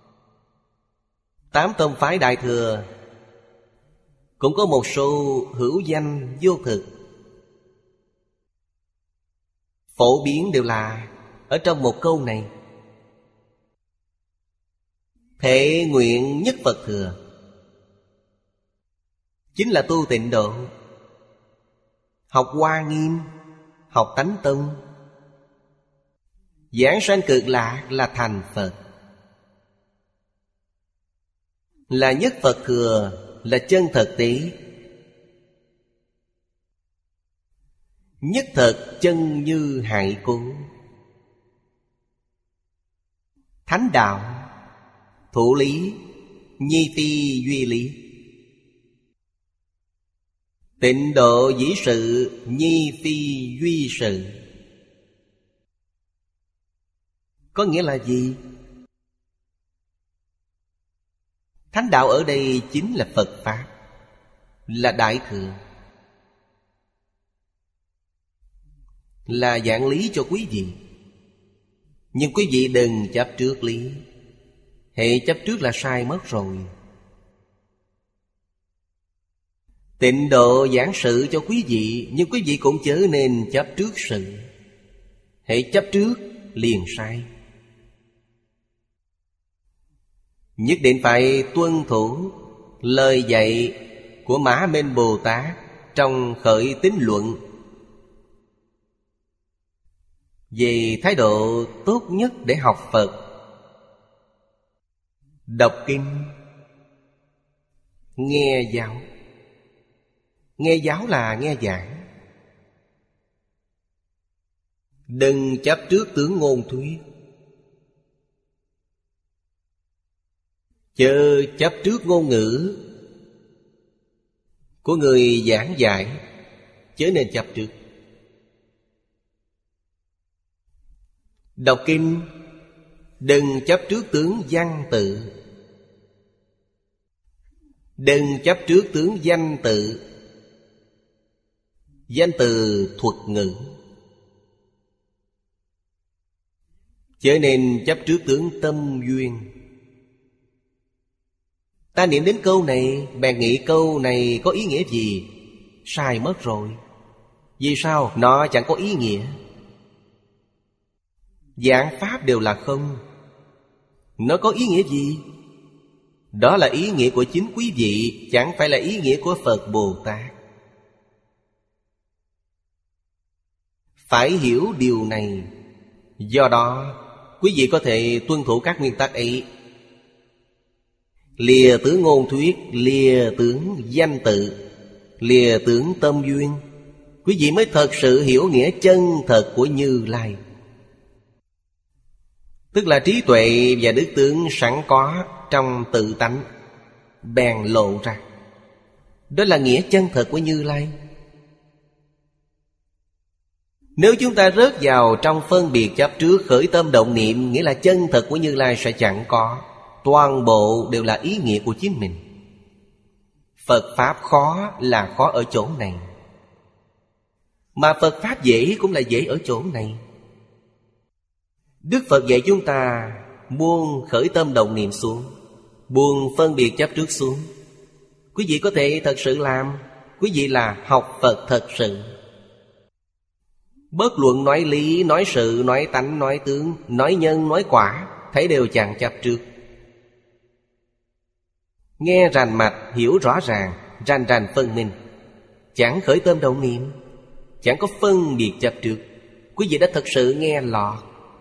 8 tông phái Đại thừa cũng có một số hữu danh vô thực. Phổ biến đều là ở trong một câu này: thể nguyện nhất Phật thừa, chính là tu tịnh độ. Học Hoa Nghiêm, học Tánh Tông, giảng sanh Cực Lạc là thành Phật, là nhất Phật thừa, là chân thật tế. nhất thật chân như hải cố. Thánh đạo thủ lý, nhi phi duy lý. Tịnh độ dĩ sự, nhi phi duy sự. Có nghĩa là gì? Thánh đạo ở đây chính là Phật Pháp, là Đại Thừa, là giảng lý cho quý vị. Nhưng quý vị đừng chấp trước lý. Hệ chấp trước là sai mất rồi. Tịnh độ giảng sự cho quý vị, nhưng quý vị cũng chớ nên chấp trước sự. Hệ chấp trước liền sai. Nhất định phải tuân thủ lời dạy của Mã Minh Bồ Tát trong Khởi Tín Luận về thái độ tốt nhất để học Phật. Đọc kinh, nghe giáo. Nghe giáo là nghe giảng. Đừng chấp trước tướng ngôn thuyết, chớ chấp trước ngôn ngữ của người giảng dạy, chớ nên chấp trước. Đọc kinh, đừng chấp trước tướng văn tự. Đừng chấp trước tướng danh tự. Danh từ thuật ngữ, chớ nên chấp trước tướng tâm duyên. Ta niệm đến câu này, bèn nghĩ câu này có ý nghĩa gì? Sai mất rồi. Vì sao? Nó chẳng có ý nghĩa. Giảng pháp đều là không. Nó có ý nghĩa gì? Đó là ý nghĩa của chính quý vị, chẳng phải là ý nghĩa của Phật Bồ Tát. Phải hiểu điều này. Do đó quý vị có thể tuân thủ các nguyên tắc ấy. Lìa tướng ngôn thuyết, lìa tướng danh tự, lìa tướng tâm duyên, quý vị mới thật sự hiểu nghĩa chân thật của Như Lai. Tức là trí tuệ và đức tướng sẵn có trong tự tánh bèn lộ ra. Đó là nghĩa chân thật của Như Lai. Nếu chúng ta rớt vào trong phân biệt chấp trước, khởi tâm động niệm, nghĩa là chân thật của Như Lai sẽ chẳng có. Toàn bộ đều là ý nghĩa của chính mình. Phật Pháp khó là khó ở chỗ này, mà Phật Pháp dễ cũng là dễ ở chỗ này. Đức Phật dạy chúng ta buông khởi tâm động niệm xuống, buông phân biệt chấp trước xuống. Quý vị có thể thật sự làm. Quý vị là học Phật thật sự. Bất luận nói lý, nói sự, nói tánh, nói tướng, nói nhân, nói quả, thấy đều chẳng chấp trước. Nghe rành mạch, hiểu rõ ràng, rành rành phân minh, chẳng khởi tâm động niệm, chẳng có phân biệt chấp trước. Quý vị đã thật sự nghe lọt.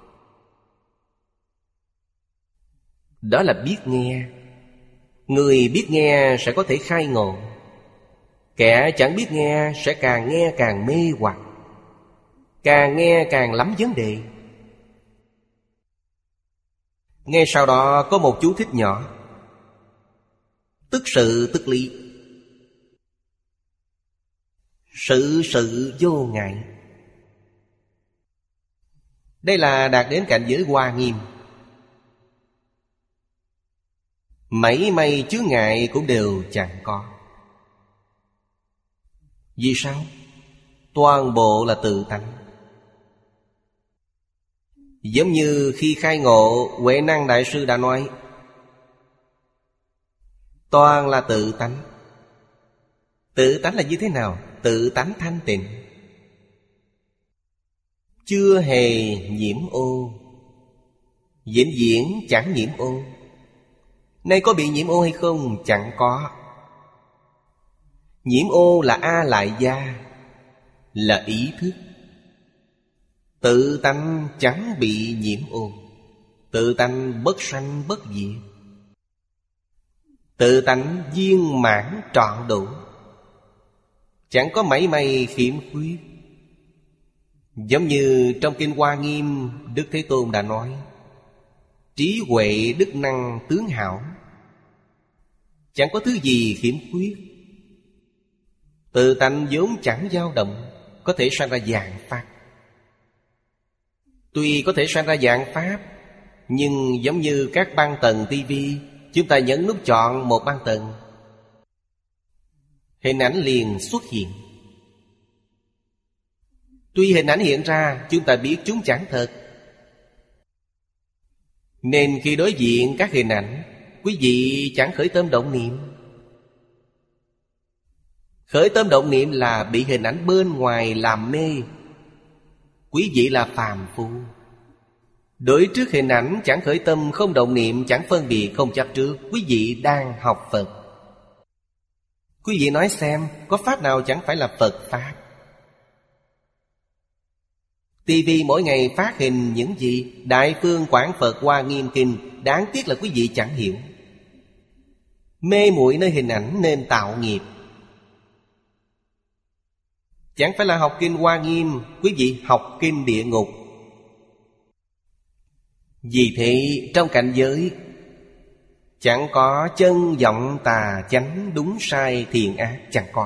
Đó là biết nghe. Người biết nghe sẽ có thể khai ngộ. Kẻ chẳng biết nghe sẽ càng nghe càng mê hoặc, càng nghe càng lắm vấn đề. Ngay sau đó có một chú thích nhỏ. Tức sự tức lý, sự sự vô ngại. Đây là đạt đến cảnh giới Hoa Nghiêm. Mảy may chướng ngại cũng đều chẳng có. Vì sao? Toàn bộ là tự tánh. Giống như khi khai ngộ, Huệ Năng Đại Sư đã nói, toàn là tự tánh. Tự tánh là như thế nào? Tự tánh thanh tịnh, chưa hề nhiễm ô, vĩnh viễn chẳng nhiễm ô. Nay có bị nhiễm ô hay không? Chẳng có. Nhiễm ô là A Lại Gia, là ý thức. Tự tánh chẳng bị nhiễm ô. Tự tánh bất sanh bất diệt. Tự tánh viên mãn trọn đủ, chẳng có mảy may khiếm khuyết. Giống như trong Kinh Hoa Nghiêm, Đức Thế Tôn đã nói: trí huệ đức năng tướng hảo, chẳng có thứ gì khiếm khuyết. Tự tánh vốn chẳng dao động, có thể sanh ra vạn pháp. Tuy có thể sanh ra vạn pháp, nhưng giống như các băng tần tivi, chúng ta nhấn nút chọn một băng tần, hình ảnh liền xuất hiện. Tuy hình ảnh hiện ra, chúng ta biết chúng chẳng thật. Nên khi đối diện các hình ảnh, quý vị chẳng khởi tâm động niệm. Khởi tâm động niệm là bị hình ảnh bên ngoài làm mê. Quý vị là phàm phu, đối trước hình ảnh chẳng khởi tâm, không động niệm, chẳng phân biệt, không chấp trước. Quý vị đang học Phật. Quý vị nói xem, có pháp nào chẳng phải là Phật Pháp? TV mỗi ngày phát hình những gì? Đại Phương Quảng Phật Hoa Nghiêm Kinh. Đáng tiếc là quý vị chẳng hiểu. Mê muội nơi hình ảnh nên tạo nghiệp. Chẳng phải là học Kinh Hoa Nghiêm, quý vị học Kinh Địa Ngục. Vì thế trong cảnh giới chẳng có chân vọng tà chánh, đúng sai thiện ác, chẳng có.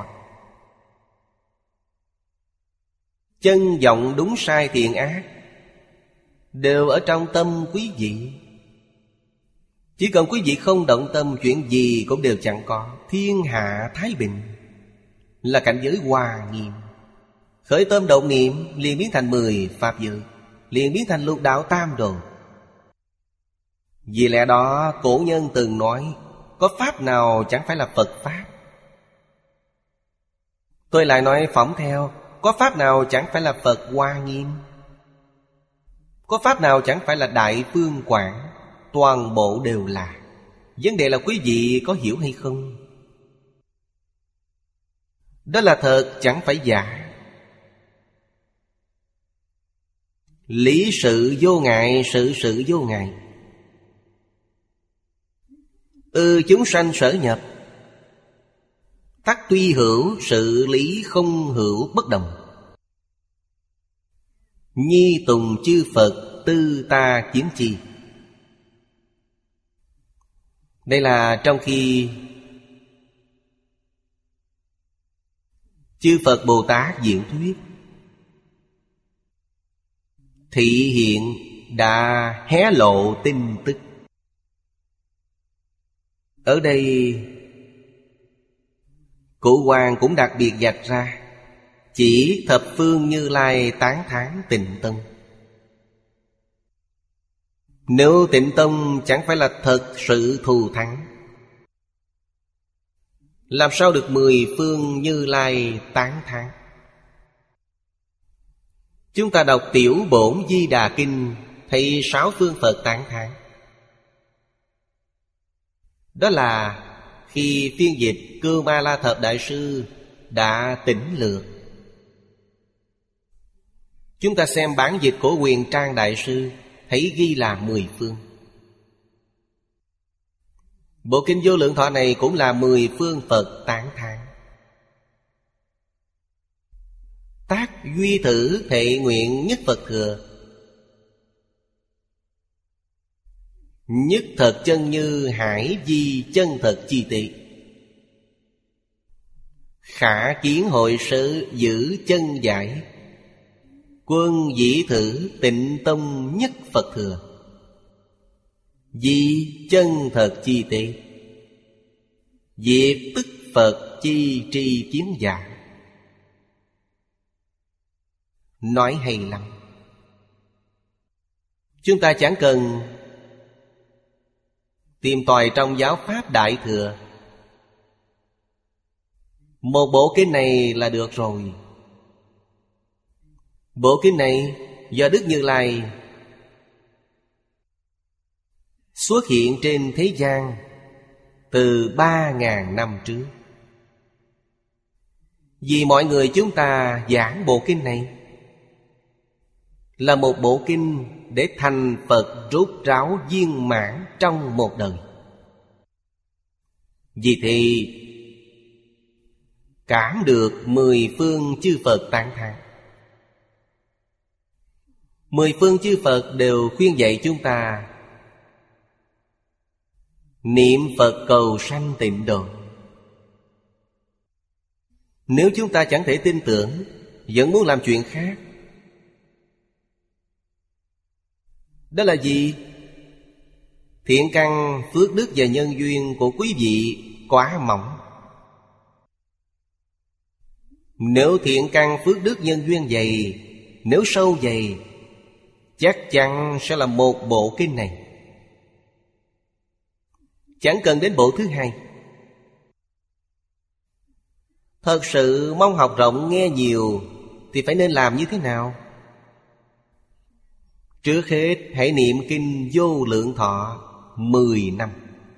Chân vọng đúng sai thiện ác đều ở trong tâm quý vị. Chỉ cần quý vị không động tâm, chuyện gì cũng đều chẳng có. Thiên hạ thái bình là cảnh giới Hoa Nghiêm. Khởi tâm động niệm liền biến thành 10 pháp giới, liền biến thành lục đạo tam đồ. Vì lẽ đó cổ nhân từng nói: có pháp nào chẳng phải là Phật Pháp? Tôi lại nói phỏng theo: có pháp nào chẳng phải là Phật Hoa Nghiêm? Có pháp nào chẳng phải là Đại Phương Quảng? Toàn bộ đều là. Vấn đề là quý vị có hiểu hay không? Đó là thật, chẳng phải giả. Lý sự vô ngại, sự sự vô ngại. Chúng sanh sở nhập, tắc tuy hữu, sự lý không hữu bất đồng. Nhi tùng chư Phật, tư ta kiến chi. Đây là trong khi chư Phật Bồ Tát diễn thuyết, thị hiện đã hé lộ tin tức. Ở đây Cụ Hoàng cũng đặc biệt vạch ra: chỉ thập phương Như Lai tán thán Tịnh Tông. Nếu Tịnh Tông chẳng phải là thật sự thù thắng, làm sao được 10 phương Như Lai tán thán? Chúng ta đọc Tiểu Bổn Di Đà Kinh, thấy 6 phương Phật tán thán. Đó là khi phiên dịch Cưu Ma La Thập Đại Sư đã tỉnh lược. Chúng ta xem bản dịch của Huyền Trang Đại Sư, thấy ghi là 10 phương. Bộ Kinh Vô Lượng Thọ này cũng là 10 phương Phật tán thán. Tác duy thử thệ nguyện nhất Phật thừa, nhất thật chân như hải di chân thật chi tị. Khả kiến hội sự giữ chân giải, quân dĩ thử Tịnh Tông nhất Phật thừa. Di chân thật chi tị, diệt tức Phật chi tri kiến giả. Nói hay lắm. Chúng ta chẳng cần tìm tòi trong giáo pháp Đại Thừa, một bộ kinh này là được rồi. Bộ kinh này do Đức Như Lai xuất hiện trên thế gian từ 3.000 năm trước. Vì mọi người chúng ta giảng bộ kinh này là một bộ kinh để thành Phật rốt ráo viên mãn trong một đời. Vì thì cản được 10 phương chư Phật tán thán. Mười phương chư Phật đều khuyên dạy chúng ta niệm Phật cầu sanh tịnh độ. Nếu chúng ta chẳng thể tin tưởng, vẫn muốn làm chuyện khác, đó là gì? Thiện căn, phước đức và nhân duyên của quý vị quá mỏng. Nếu thiện căn, phước đức, nhân duyên dày, nếu sâu dày, chắc chắn sẽ là một bộ kinh này. Chẳng cần đến bộ thứ hai. Thật sự mong học rộng nghe nhiều thì phải nên làm như thế nào? Trước hết hãy niệm kinh Vô Lượng Thọ 10 năm.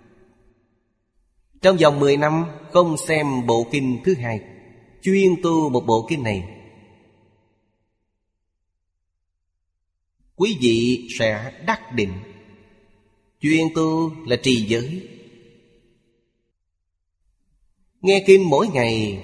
Trong vòng 10 năm không xem bộ kinh thứ hai, chuyên tu một bộ kinh này, quý vị sẽ đắc định. Chuyên tu là trì giới. Nghe kinh mỗi ngày.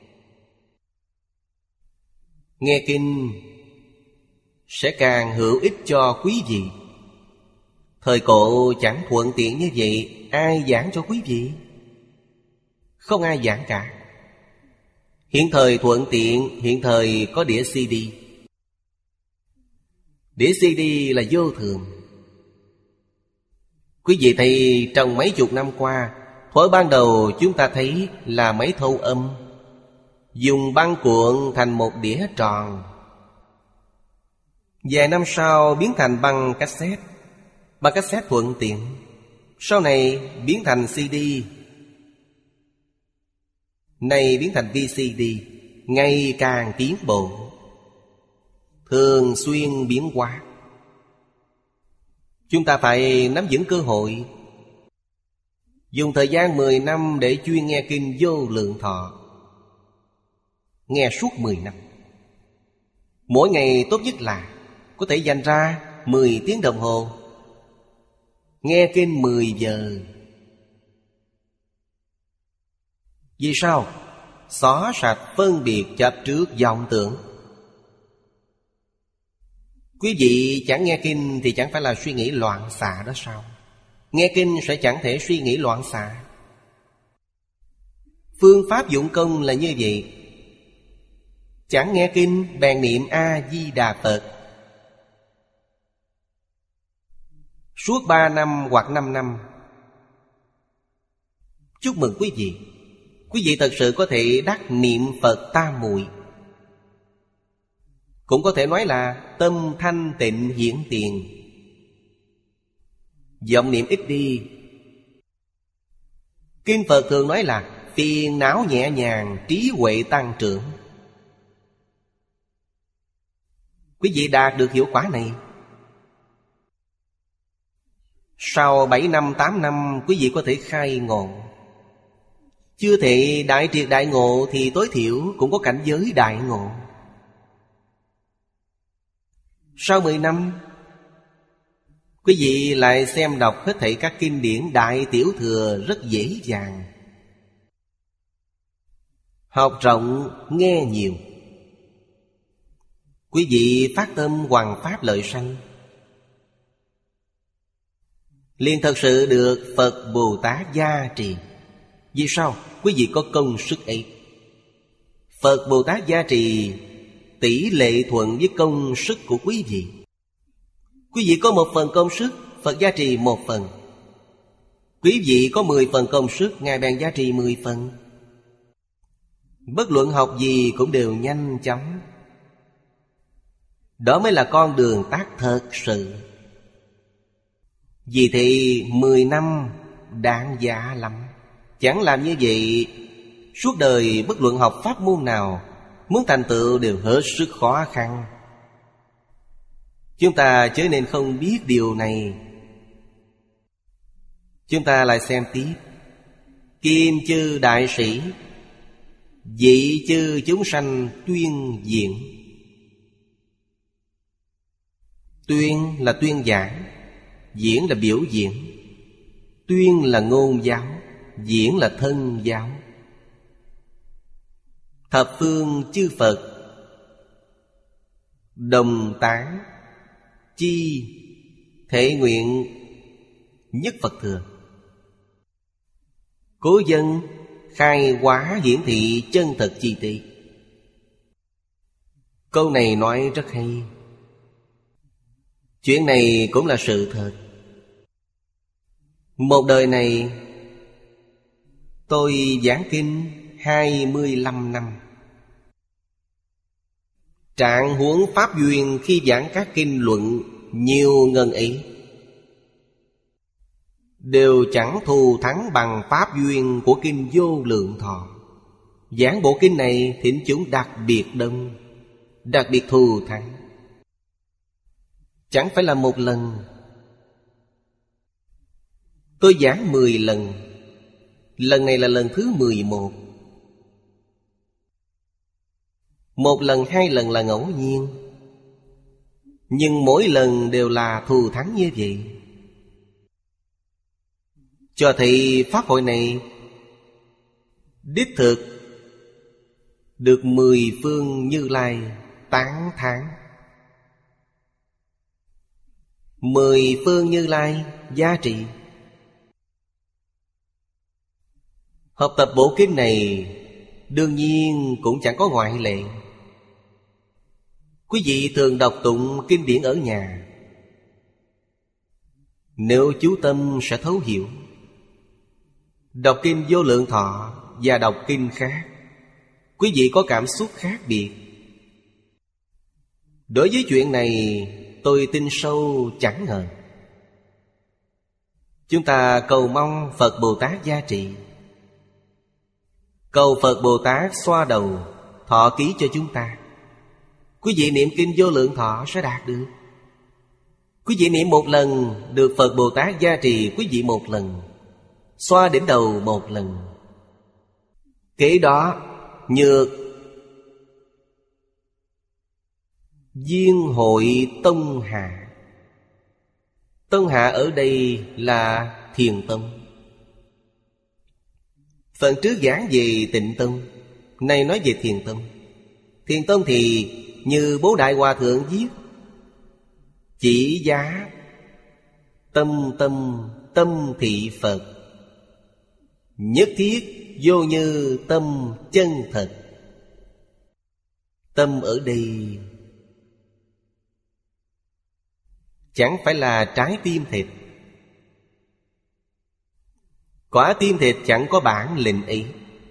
Nghe kinh sẽ càng hữu ích cho quý vị. Thời cổ chẳng thuận tiện như vậy, ai giảng cho quý vị? Không ai giảng cả. Hiện thời thuận tiện, hiện thời có đĩa CD. Đĩa CD là vô thường. Quý vị thấy trong mấy chục năm qua, thuở ban đầu chúng ta thấy là máy thâu âm, dùng băng cuộn thành một đĩa tròn. Vài năm sau biến thành băng cassette. Băng cassette thuận tiện. Sau này biến thành CD, nay biến thành VCD. Ngày càng tiến bộ, thường xuyên biến hóa. Chúng ta phải nắm vững cơ hội, dùng thời gian 10 năm để chuyên nghe kinh Vô Lượng Thọ. Nghe suốt 10 năm. Mỗi ngày tốt nhất là có thể dành ra 10 tiếng đồng hồ. Nghe kinh 10 giờ. Vì sao? Xóa sạch phân biệt chấp trước vọng tưởng. Quý vị chẳng nghe kinh thì chẳng phải là suy nghĩ loạn xạ đó sao? Nghe kinh sẽ chẳng thể suy nghĩ loạn xạ. Phương pháp dụng công là như vậy. Chẳng nghe kinh bèn niệm A-di-đà Phật. Suốt 3 năm hoặc 5 năm. Chúc mừng quý vị. Quý vị thật sự có thể đắc niệm Phật tam muội. Cũng có thể nói là tâm thanh tịnh hiển tiền. Vọng niệm ít đi. Kinh Phật thường nói là phiền não nhẹ nhàng, trí huệ tăng trưởng. Quý vị đạt được hiệu quả này, sau 7 năm, 8 năm quý vị có thể khai ngộ. Chưa thể đại triệt đại ngộ thì tối thiểu cũng có cảnh giới đại ngộ. Sau 10 năm, quý vị lại xem đọc hết thảy các kinh điển Đại Tiểu Thừa rất dễ dàng. Học rộng, nghe nhiều. Quý vị phát tâm hoằng pháp lợi sanh, liền thật sự được Phật Bồ Tát gia trì. Vì sao? Quý vị có công sức ấy. Phật Bồ Tát gia trì tỷ lệ thuận với công sức của quý vị. Quý vị có 1 phần công sức, Phật gia trì 1 phần. Quý vị có 10 phần công sức, Ngài bèn gia trì 10 phần. Bất luận học gì cũng đều nhanh chóng. Đó mới là con đường tắt thật sự. Vì thì 10 năm đáng giá lắm. Chẳng làm như vậy, suốt đời bất luận học pháp môn nào, muốn thành tựu đều hết sức khó khăn. Chúng ta chớ nên không biết điều này. Chúng ta lại xem tiếp. Kim chư đại sĩ, vị chư chúng sanh tuyên diễn. Tuyên là tuyên giảng, diễn là biểu diễn. Tuyên là ngôn giáo, diễn là thân giáo. Thập phương chư Phật đồng tán chi thể nguyện nhất Phật thừa. Cố dân khai hóa hiển thị chân thật chi tiết. Câu này nói rất hay. Chuyện này cũng là sự thật. Một đời này tôi giảng kinh 25 năm. Trạng huống pháp duyên khi giảng các kinh luận nhiều ngần ấy, đều chẳng thù thắng bằng pháp duyên của kinh Vô Lượng Thọ. Giảng bộ kinh này thính chúng đặc biệt đông, đặc biệt thù thắng. Chẳng phải là một lần. Tôi giảng 10 lần. Lần này là lần thứ 11. Một lần, 2 lần là ngẫu nhiên, nhưng mỗi lần đều là thù thắng như vậy, cho thấy pháp hội này đích thực được 10 phương Như Lai tán thán. 10 phương Như Lai giá trị. Học tập bộ kinh này đương nhiên cũng chẳng có ngoại lệ. Quý vị thường đọc tụng kinh điển ở nhà, nếu chú tâm sẽ thấu hiểu. Đọc kinh Vô Lượng Thọ và đọc kinh khác, quý vị có cảm xúc khác biệt. Đối với chuyện này tôi tin sâu chẳng ngờ. Chúng ta cầu mong Phật Bồ Tát gia trị, cầu Phật Bồ Tát xoa đầu thọ ký cho chúng ta. Quý vị niệm kinh Vô Lượng Thọ sẽ đạt được. Quý vị niệm một lần, được Phật Bồ Tát gia trì quý vị một lần, xoa đỉnh đầu một lần. Kế đó nhược Duyên hội Tông Hạ. Tông Hạ ở đây là Thiền Tông. Phần trước giảng về Tịnh Tông, nay nói về Thiền Tông. Thiền Tông thì như Bố Đại Hòa Thượng viết, chỉ giá tâm thị Phật, nhất thiết vô như tâm chân thật. Tâm ở đây chẳng phải là trái tim thịt. Quả tim thịt chẳng có bản lĩnh ấy.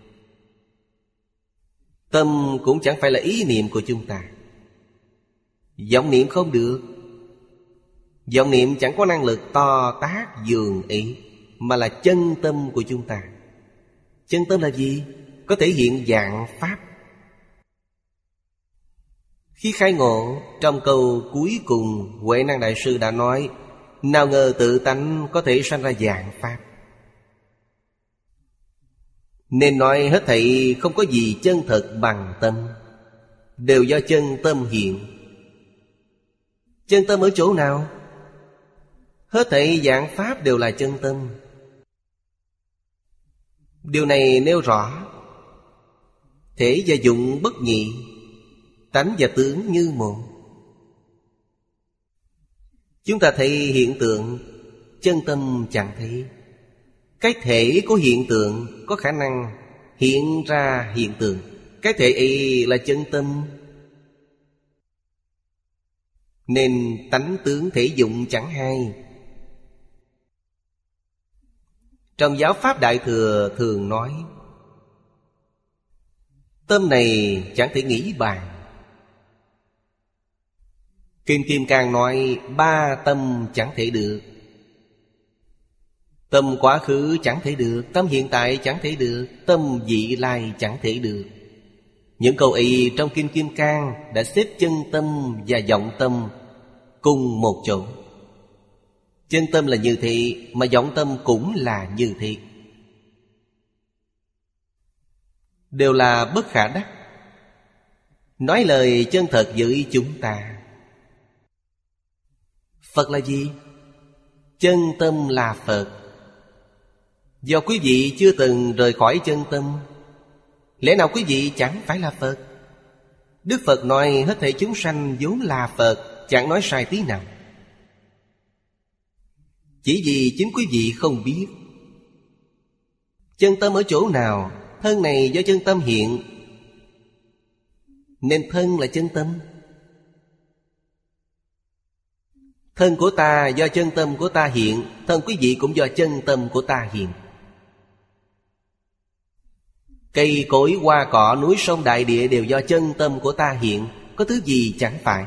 Tâm cũng chẳng phải là ý niệm của chúng ta. Vọng niệm không được. Vọng niệm chẳng có năng lực to tác dường ấy, mà là chân tâm của chúng ta. Chân tâm là gì? Có thể hiện dạng pháp. Khi khai ngộ, trong câu cuối cùng Huệ Năng Đại Sư đã nói, nào ngờ tự tánh có thể sanh ra dạng pháp. Nên nói hết thảy không có gì chân thật bằng tâm, đều do chân tâm hiện. Chân tâm ở chỗ nào? Hết thảy dạng pháp đều là chân tâm. Điều này nêu rõ thể và dụng bất nhị, tánh và tướng như một. Chúng ta thấy hiện tượng, chân tâm chẳng thấy. Cái thể của hiện tượng có khả năng hiện ra hiện tượng. Cái thể ấy là chân tâm, nên tánh tướng thể dụng chẳng hay. Trong giáo pháp Đại Thừa thường nói, tâm này chẳng thể nghĩ bàn. Kinh Kim Cang nói, 3 tâm chẳng thể được. Tâm quá khứ chẳng thể được, tâm hiện tại chẳng thể được, tâm vị lai chẳng thể được. Những câu ấy trong Kinh Kim Cang đã xếp chân tâm và vọng tâm cùng một chỗ. Chân tâm là như thế, mà vọng tâm cũng là như thế. Đều là bất khả đắc. Nói lời chân thật với chúng ta. Phật là gì? Chân tâm là Phật. Do quý vị chưa từng rời khỏi chân tâm, lẽ nào quý vị chẳng phải là Phật? Đức Phật nói hết thảy chúng sanh vốn là Phật, chẳng nói sai tí nào. Chỉ vì chính quý vị không biết. Chân tâm ở chỗ nào? Thân này do chân tâm hiện, nên thân là chân tâm. Thân của ta do chân tâm của ta hiện, thân quý vị cũng do chân tâm của ta hiện. Cây cối hoa cỏ núi sông đại địa đều do chân tâm của ta hiện. Có thứ gì chẳng phải.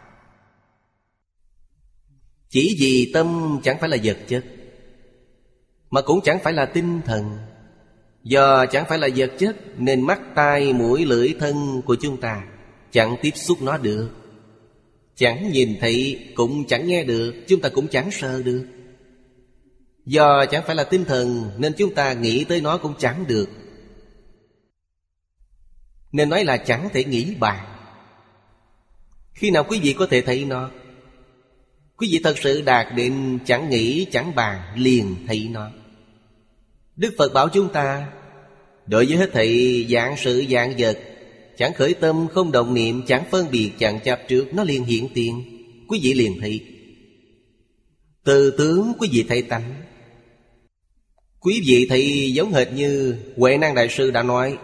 Chỉ vì tâm chẳng phải là vật chất, mà cũng chẳng phải là tinh thần. Do chẳng phải là vật chất nên mắt tai mũi lưỡi thân của chúng ta chẳng tiếp xúc nó được, chẳng nhìn thấy cũng chẳng nghe được, chúng ta cũng chẳng sờ được. Do chẳng phải là tinh thần nên chúng ta nghĩ tới nó cũng chẳng được, nên nói là chẳng thể nghĩ bàn. Khi nào quý vị có thể thấy nó? Quý vị thật sự đạt đến chẳng nghĩ chẳng bàn liền thấy nó. Đức Phật bảo chúng ta, đối với hết thảy dạng sự dạng vật, chẳng khởi tâm không động niệm, chẳng phân biệt chẳng chấp trước, nó liền hiện tiền, quý vị liền thấy. Từ tướng quý vị thấy tánh. Quý vị thấy giống hệt như Huệ Năng Đại Sư đã nói,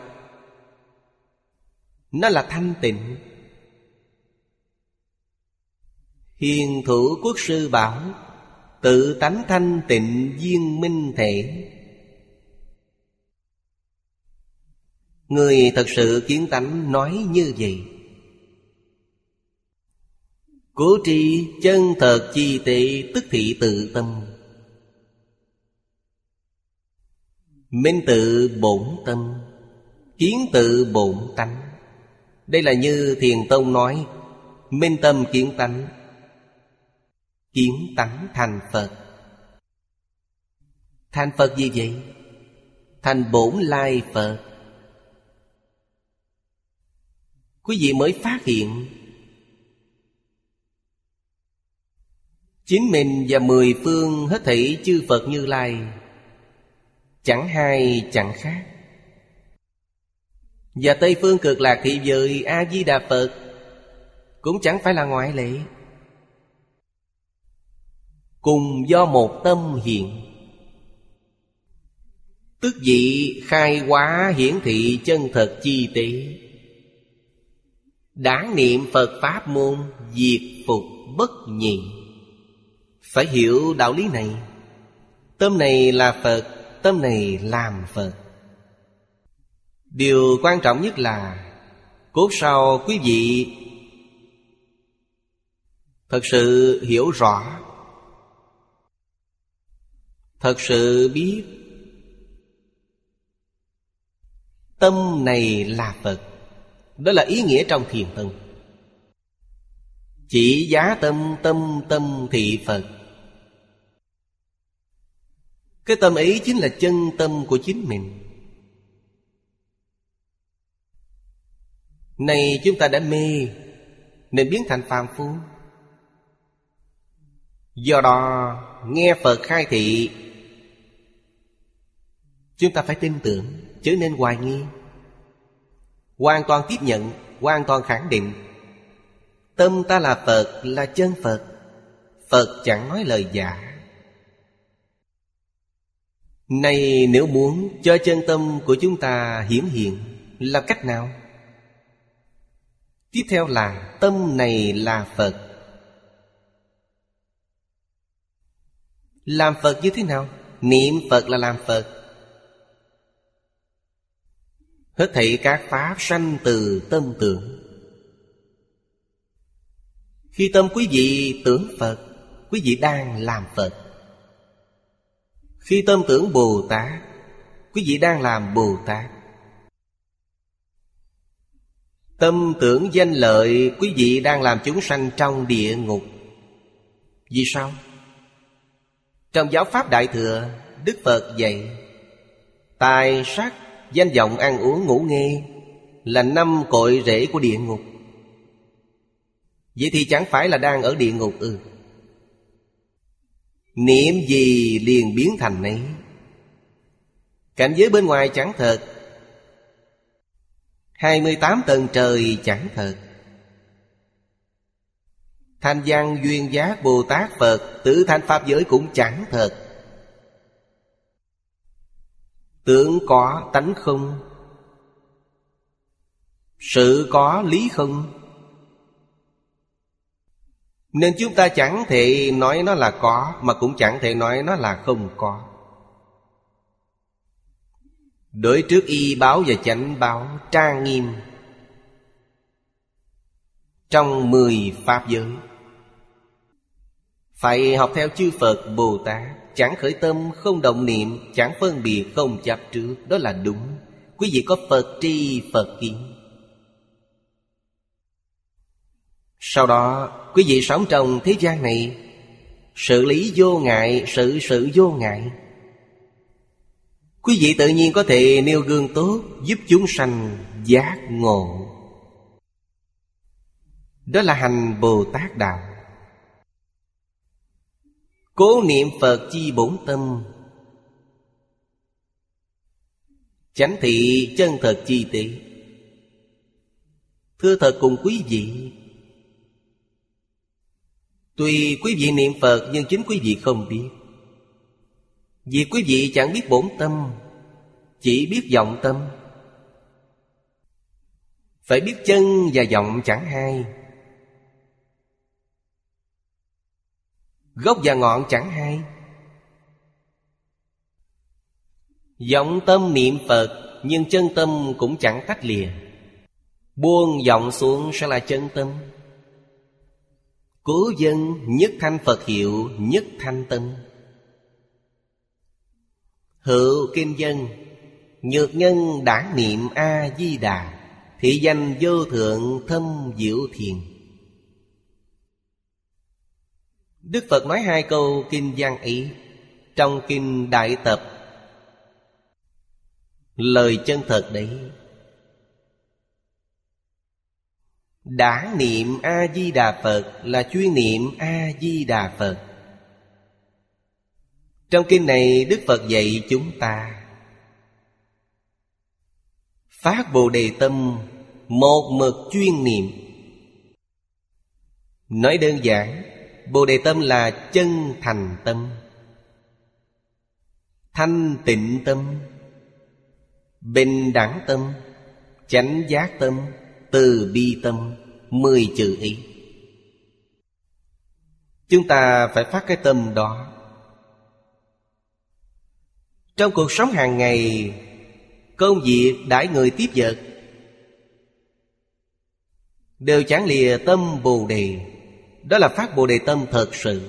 nó là thanh tịnh. Hiền Thủ Quốc Sư bảo, tự tánh thanh tịnh viên minh thể. Người thật sự kiến tánh nói như vậy. Cố tri chân thật chi tệ, tức thị tự tâm. Minh tự bổn tâm, kiến tự bổn tánh. Đây là như Thiền Tông nói, minh tâm kiến tánh, kiến tánh thành Phật. Thành Phật gì vậy? Thành bổn lai Phật. Quý vị mới phát hiện chính mình và mười phương hết thảy chư Phật Như Lai chẳng hai chẳng khác. Và Tây Phương Cực Lạc Thị Giới A-di-đà Phật cũng chẳng phải là ngoại lệ. Cùng do một tâm hiện, tức vị khai hóa hiển thị chân thật chi tế. Đã niệm Phật Pháp môn, diệt phục bất nhị. Phải hiểu đạo lý này. Tâm này là Phật, tâm này làm Phật. Điều quan trọng nhất là cốt sau quý vị thật sự hiểu rõ, thật sự biết tâm này là Phật. Đó là ý nghĩa trong Thiền Tông. Chỉ giá tâm, tâm tâm thị Phật. Cái tâm ấy chính là chân tâm của chính mình. Này chúng ta đã mê nên biến thành phàm phu. Do đó nghe Phật khai thị, chúng ta phải tin tưởng, trở nên hoài nghi. Hoàn toàn tiếp nhận, hoàn toàn khẳng định tâm ta là Phật, là chân Phật. Phật chẳng nói lời giả. Này nếu muốn cho chân tâm của chúng ta hiển hiện, làm cách nào? Tiếp theo là tâm này là Phật. Làm Phật như thế nào? Niệm Phật là làm Phật. Hết thảy các pháp sanh từ tâm tưởng. Khi tâm quý vị tưởng Phật, quý vị đang làm Phật. Khi tâm tưởng Bồ Tát, quý vị đang làm Bồ Tát. Tâm tưởng danh lợi, quý vị đang làm chúng sanh trong địa ngục. Vì sao? Trong giáo pháp Đại Thừa, Đức Phật dạy tài sắc, danh vọng, ăn uống, ngủ nghê là 5 cội rễ của địa ngục. Vậy thì chẳng phải là đang ở địa ngục ư? Niệm gì liền biến thành nấy. Cảnh giới bên ngoài chẳng thật, 28 tầng trời chẳng thật. Thanh văn duyên giác Bồ Tát Phật tự thành pháp giới cũng chẳng thật. Tướng có tánh không, sự có lý không. Nên chúng ta chẳng thể nói nó là có, mà cũng chẳng thể nói nó là không có. Đối trước y báo và chánh báo trang nghiêm trong 10 pháp giới. Phải học theo chư Phật Bồ Tát, chẳng khởi tâm, không động niệm, chẳng phân biệt, không chấp trước. Đó là đúng. Quý vị có Phật tri Phật kiến. Sau đó quý vị sống trong thế gian này, sự lý vô ngại, sự vô ngại. Quý vị tự nhiên có thể nêu gương tốt, giúp chúng sanh giác ngộ. Đó là hành Bồ Tát Đạo. Cố niệm Phật chi bổn tâm, chánh thị chân thật chi tế. Thưa thật cùng quý vị, tuy quý vị niệm Phật nhưng chính quý vị không biết. Vì quý vị chẳng biết bổn tâm, chỉ biết vọng tâm. Phải biết chân và vọng chẳng hai, gốc và ngọn chẳng hai. Vọng tâm niệm Phật, nhưng chân tâm cũng chẳng tách lìa. Buông vọng xuống sẽ là chân tâm. Cố dân nhất thanh Phật hiệu, nhất thanh tâm. Hữu kinh dân, nhược nhân đản niệm A-di-đà, thị danh vô thượng thâm diệu thiền. Đức Phật nói 2 câu kinh văn ấy trong kinh Đại Tập. Lời chân thật đấy. Đản niệm A-di-đà Phật là chuyên niệm A-di-đà Phật. Trong kinh này Đức Phật dạy chúng ta phát Bồ Đề tâm, một mực chuyên niệm. Nói đơn giản, Bồ Đề tâm là chân thành tâm, thanh tịnh tâm, bình đẳng tâm, chánh giác tâm, từ bi tâm. 10 chữ ý. Chúng ta phải phát cái tâm đó. Trong cuộc sống hàng ngày, công việc đãi người tiếp vật, đều chẳng lìa tâm Bồ Đề. Đó là phát Bồ Đề tâm thật sự.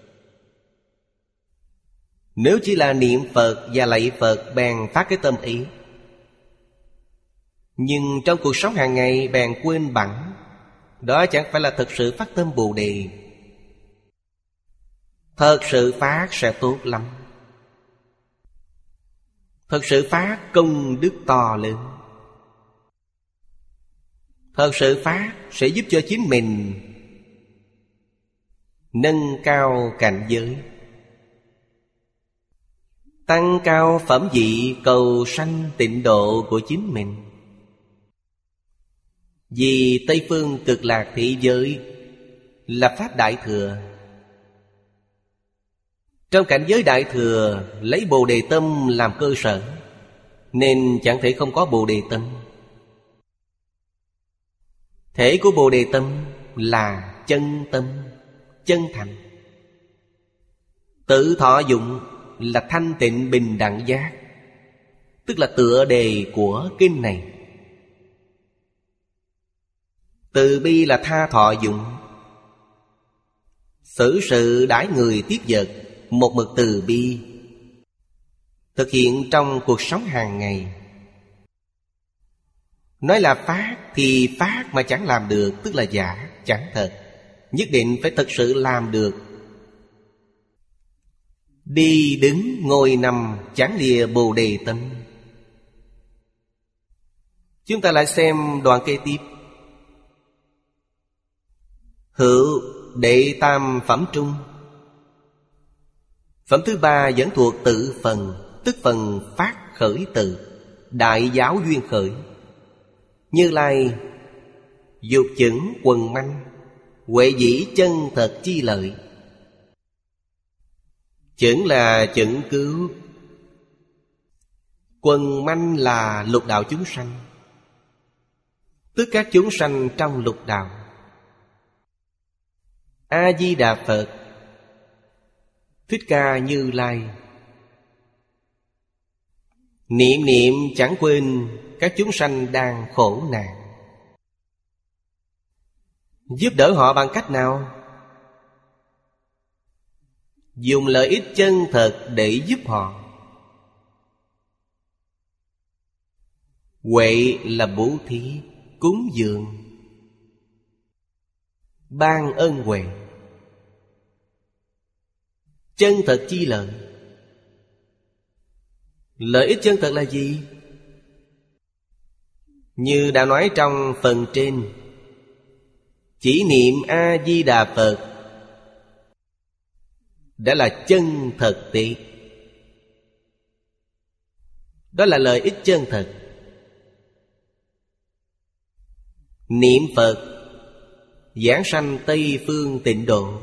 Nếu chỉ là niệm Phật và lạy Phật bèn phát cái tâm ý, nhưng trong cuộc sống hàng ngày bèn quên bẵng, đó chẳng phải là thật sự phát tâm Bồ Đề. Thật sự phát sẽ tốt lắm. Thật sự phát công đức to lớn. Thật sự phát sẽ giúp cho chính mình nâng cao cảnh giới, tăng cao phẩm vị cầu sanh tịnh độ của chính mình. Vì Tây Phương Cực Lạc Thế Giới là Pháp Đại Thừa. Trong cảnh giới Đại Thừa lấy Bồ Đề tâm làm cơ sở, nên chẳng thể không có Bồ Đề tâm. Thể của Bồ Đề tâm là chân tâm, chân thành. Tự thọ dụng là thanh tịnh bình đẳng giác, tức là tựa đề của kinh này. Từ bi là tha thọ dụng, xử sự đãi người tiếp vật, một mực từ bi, thực hiện trong cuộc sống hàng ngày. Nói là phát thì phát mà chẳng làm được, tức là giả, chẳng thật. Nhất định phải thật sự làm được. Đi đứng ngồi nằm chẳng lìa Bồ Đề tâm. Chúng ta lại xem đoạn kế tiếp. Hữu đệ tam phẩm trung. Phẩm thứ 3 vẫn thuộc tự phần, tức phần phát khởi tự, đại giáo duyên khởi. Như Lai dục chững quần manh, Huệ dĩ chân thật chi lợi. Chẩn là chẩn cứu, quần manh là lục đạo chúng sanh, tức các chúng sanh trong lục đạo. A-di-đà Phật, Thích Ca Như Lai, niệm niệm chẳng quên các chúng sanh đang khổ nạn. Giúp đỡ họ bằng cách nào? Dùng lợi ích chân thật để giúp họ. Huệ là bố thí, cúng dường, ban ân huệ. Chân thật chi lợi. Lợi ích chân thật là gì? Như đã nói trong phần trên, chỉ niệm A-di-đà Phật đã là chân thật tệ. Đó là lợi ích chân thật. Niệm Phật giảng sanh Tây Phương Tịnh Độ.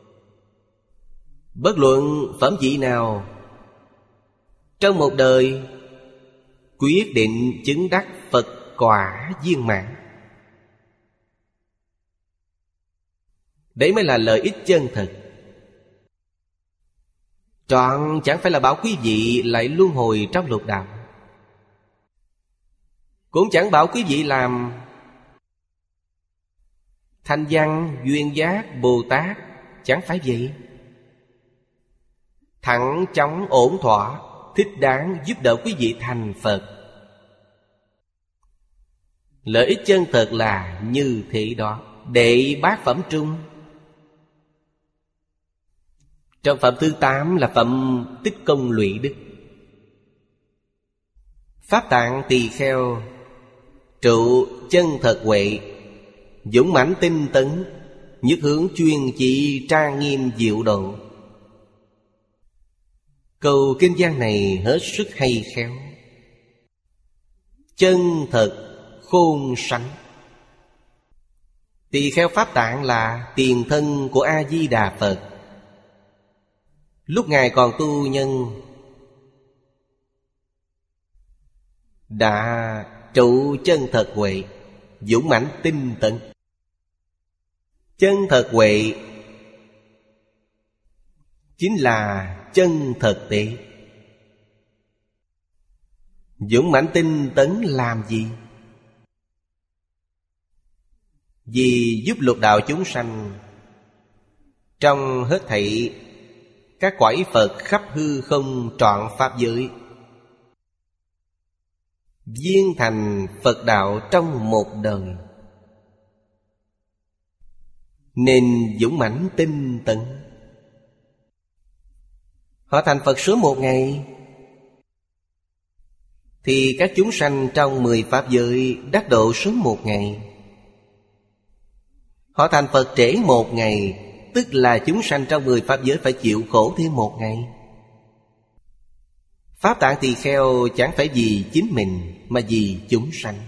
Bất luận phẩm vị nào, trong một đời quyết định chứng đắc Phật quả viên mãn. Đấy mới là lợi ích chân thật. Trọn chẳng phải là bảo quý vị lại luân hồi trong lục đạo, cũng chẳng bảo quý vị làm Thanh Văn, Duyên Giác, Bồ Tát. Chẳng phải vậy. Thẳng chóng ổn thỏa, thích đáng giúp đỡ quý vị thành Phật. Lợi ích chân thật là như thế đó. Đệ bát phẩm trung, trong phẩm thứ 8 là phẩm tích công lụy đức. Pháp Tạng Tỳ Kheo trụ chân thật huệ, dũng mãnh tinh tấn, nhất hướng chuyên chỉ, trang nghiêm diệu độ. Câu kinh văn này hết sức hay khéo. Chân thật khôn sánh. Tỳ Kheo Pháp Tạng là tiền thân của A-di-đà Phật. Lúc Ngài còn tu nhân đã trụ chân thật huệ, dũng mãnh tinh tấn. Chân thật huệ chính là chân thật tệ. Dũng mãnh tinh tấn làm gì? Vì giúp lục đạo chúng sanh trong hết thảy các cõi Phật khắp hư không trọn pháp giới, viên thành Phật đạo trong một đời. Nên dũng mãnh tinh tấn. Họ thành Phật sớm một ngày, thì các chúng sanh trong 10 pháp giới đắc độ sớm một ngày. Họ thành Phật trễ một ngày, tức là chúng sanh trong 10 pháp giới phải chịu khổ thêm một ngày. Pháp Tạng Tỳ Kheo chẳng phải vì chính mình, mà vì chúng sanh.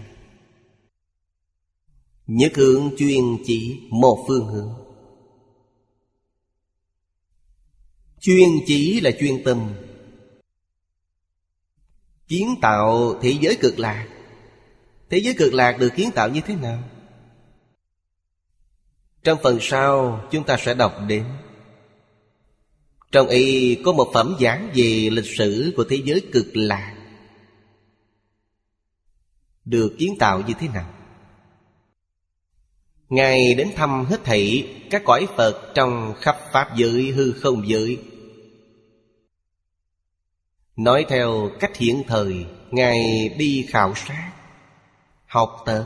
Nhất hướng chuyên chỉ, một phương hướng. Chuyên chỉ là chuyên tâm, kiến tạo thế giới cực lạc. Thế giới cực lạc được kiến tạo như thế nào? Trong phần sau chúng ta sẽ đọc đến. Trong ấy có một phẩm giảng về lịch sử của thế giới cực lạc được kiến tạo như thế nào. Ngài đến thăm hết thảy các cõi Phật trong khắp pháp giới, hư không giới. Nói theo cách hiện thời, Ngài đi khảo sát, học tập,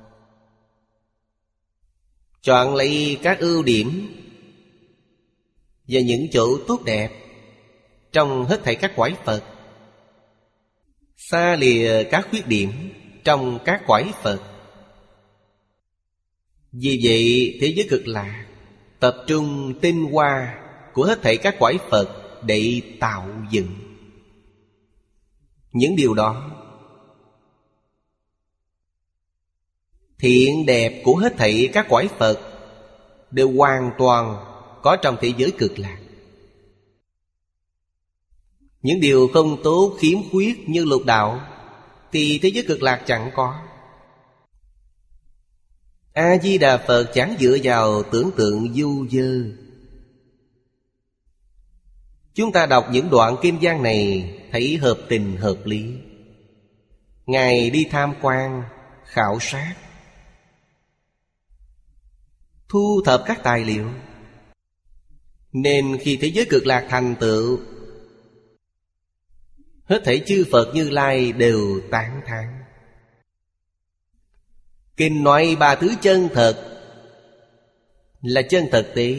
chọn lấy các ưu điểm và những chỗ tốt đẹp trong hết thảy các cõi Phật, xa lìa các khuyết điểm trong các cõi Phật. Vì vậy thế giới cực lạc tập trung tinh hoa của hết thảy các cõi Phật để tạo dựng. Những điều đó thiện đẹp của hết thảy các cõi Phật đều hoàn toàn có trong thế giới cực lạc. Những điều không tốt khiếm khuyết như lục đạo thì thế giới cực lạc chẳng có. A-di-đà Phật chẳng dựa vào tưởng tượng du dơ. Chúng ta đọc những đoạn kinh văn này thấy hợp tình hợp lý. Ngài đi tham quan, khảo sát, thu thập các tài liệu, nên khi thế giới cực lạc thành tựu, hết thảy chư Phật Như Lai đều tán thán. Kinh nói ba thứ chân thật là chân thật tế,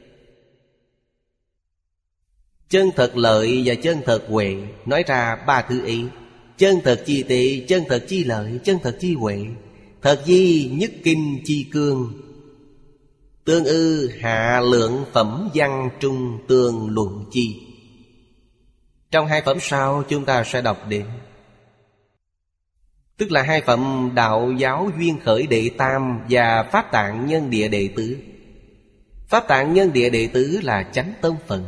chân thật lợi và chân thật huệ. Nói ra ba thứ ấy: chân thật chi tệ, chân thật chi lợi, chân thật chi huệ. Thật di nhất kinh chi cương, tương ư hạ lượng phẩm văn trung tương luận chi. Trong hai phẩm sau chúng ta sẽ đọc đến, tức là hai phẩm đạo giáo duyên khởi đệ tam và Pháp Tạng Nhân Địa đệ tứ. Pháp Tạng Nhân Địa đệ tứ là chánh tông phần,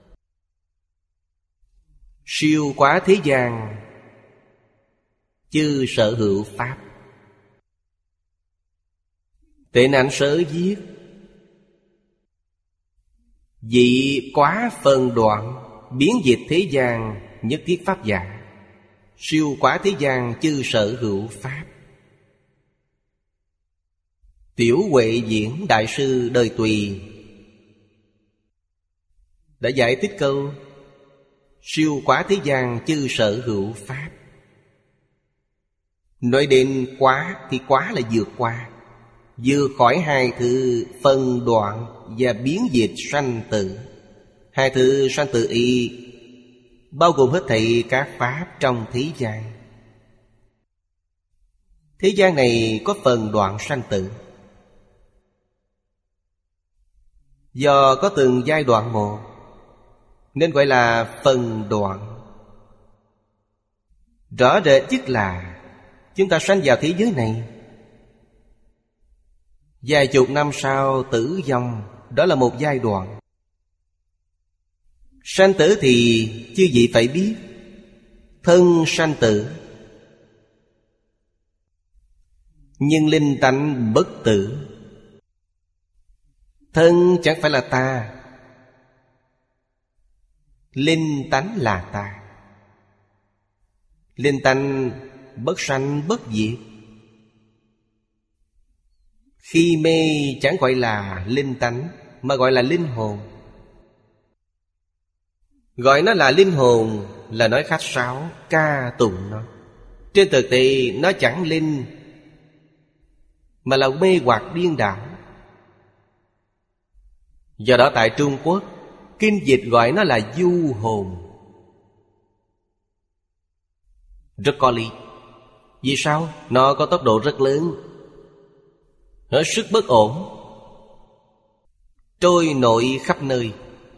siêu quá thế gian chư sở hữu pháp. Tệ nạn sở viết dị quá phần đoạn, biến dịch thế gian nhất thiết pháp giả. Siêu quá thế gian chư sở hữu pháp. Tiểu Huệ Diễn Đại sư Đời Tùy đã giải thích câu siêu quá thế gian chư sở hữu pháp. Nói đến quá thì quá là vượt qua, vượt khỏi hai thứ phân đoạn và biến dịch sanh tử. Hai thứ sanh tử y bao gồm hết thảy các pháp trong thế gian. Thế gian này có phần đoạn sanh tử, do có từng giai đoạn một nên gọi là phần đoạn. Rõ rệt nhất là chúng ta sanh vào thế giới này, vài chục năm sau tử vong, đó là một giai đoạn. Sanh tử thì chư vị phải biết, thân sanh tử, nhưng linh tánh bất tử. Thân chẳng phải là ta, linh tánh là ta. Linh tánh bất sanh bất diệt. Khi mê chẳng gọi là linh tánh, mà gọi là linh hồn. Gọi nó là linh hồn là nói khách sáo, ca tụng nó. Trên thực tế nó chẳng linh, mà là mê hoặc điên đảo. Do đó tại Trung Quốc, kinh dịch gọi nó là du hồn. Rất có lý. Vì sao? Nó có tốc độ rất lớn, hết sức bất ổn, trôi nổi khắp nơi,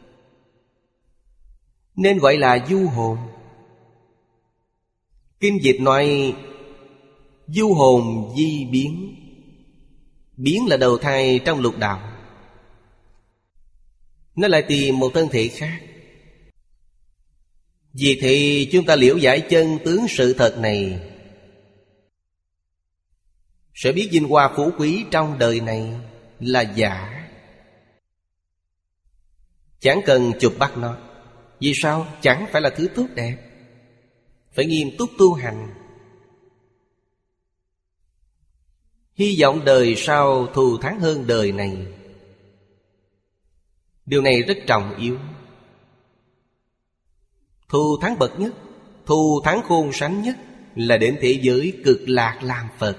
nên gọi là du hồn. Kinh dịch nói du hồn di biến. Biến là đầu thai trong lục đạo, nó lại tìm một thân thể khác. Vì thế chúng ta liễu giải chân tướng sự thật này, sẽ biết vinh hoa phú quý trong đời này là giả. Chẳng cần chụp bắt nó. Vì sao? Chẳng phải là thứ tốt đẹp. Phải nghiêm túc tu hành, hy vọng đời sau thù thắng hơn đời này. Điều này rất trọng yếu. Thù thắng bậc nhất, thù thắng khôn sánh nhất là đến thế giới cực lạc làm Phật.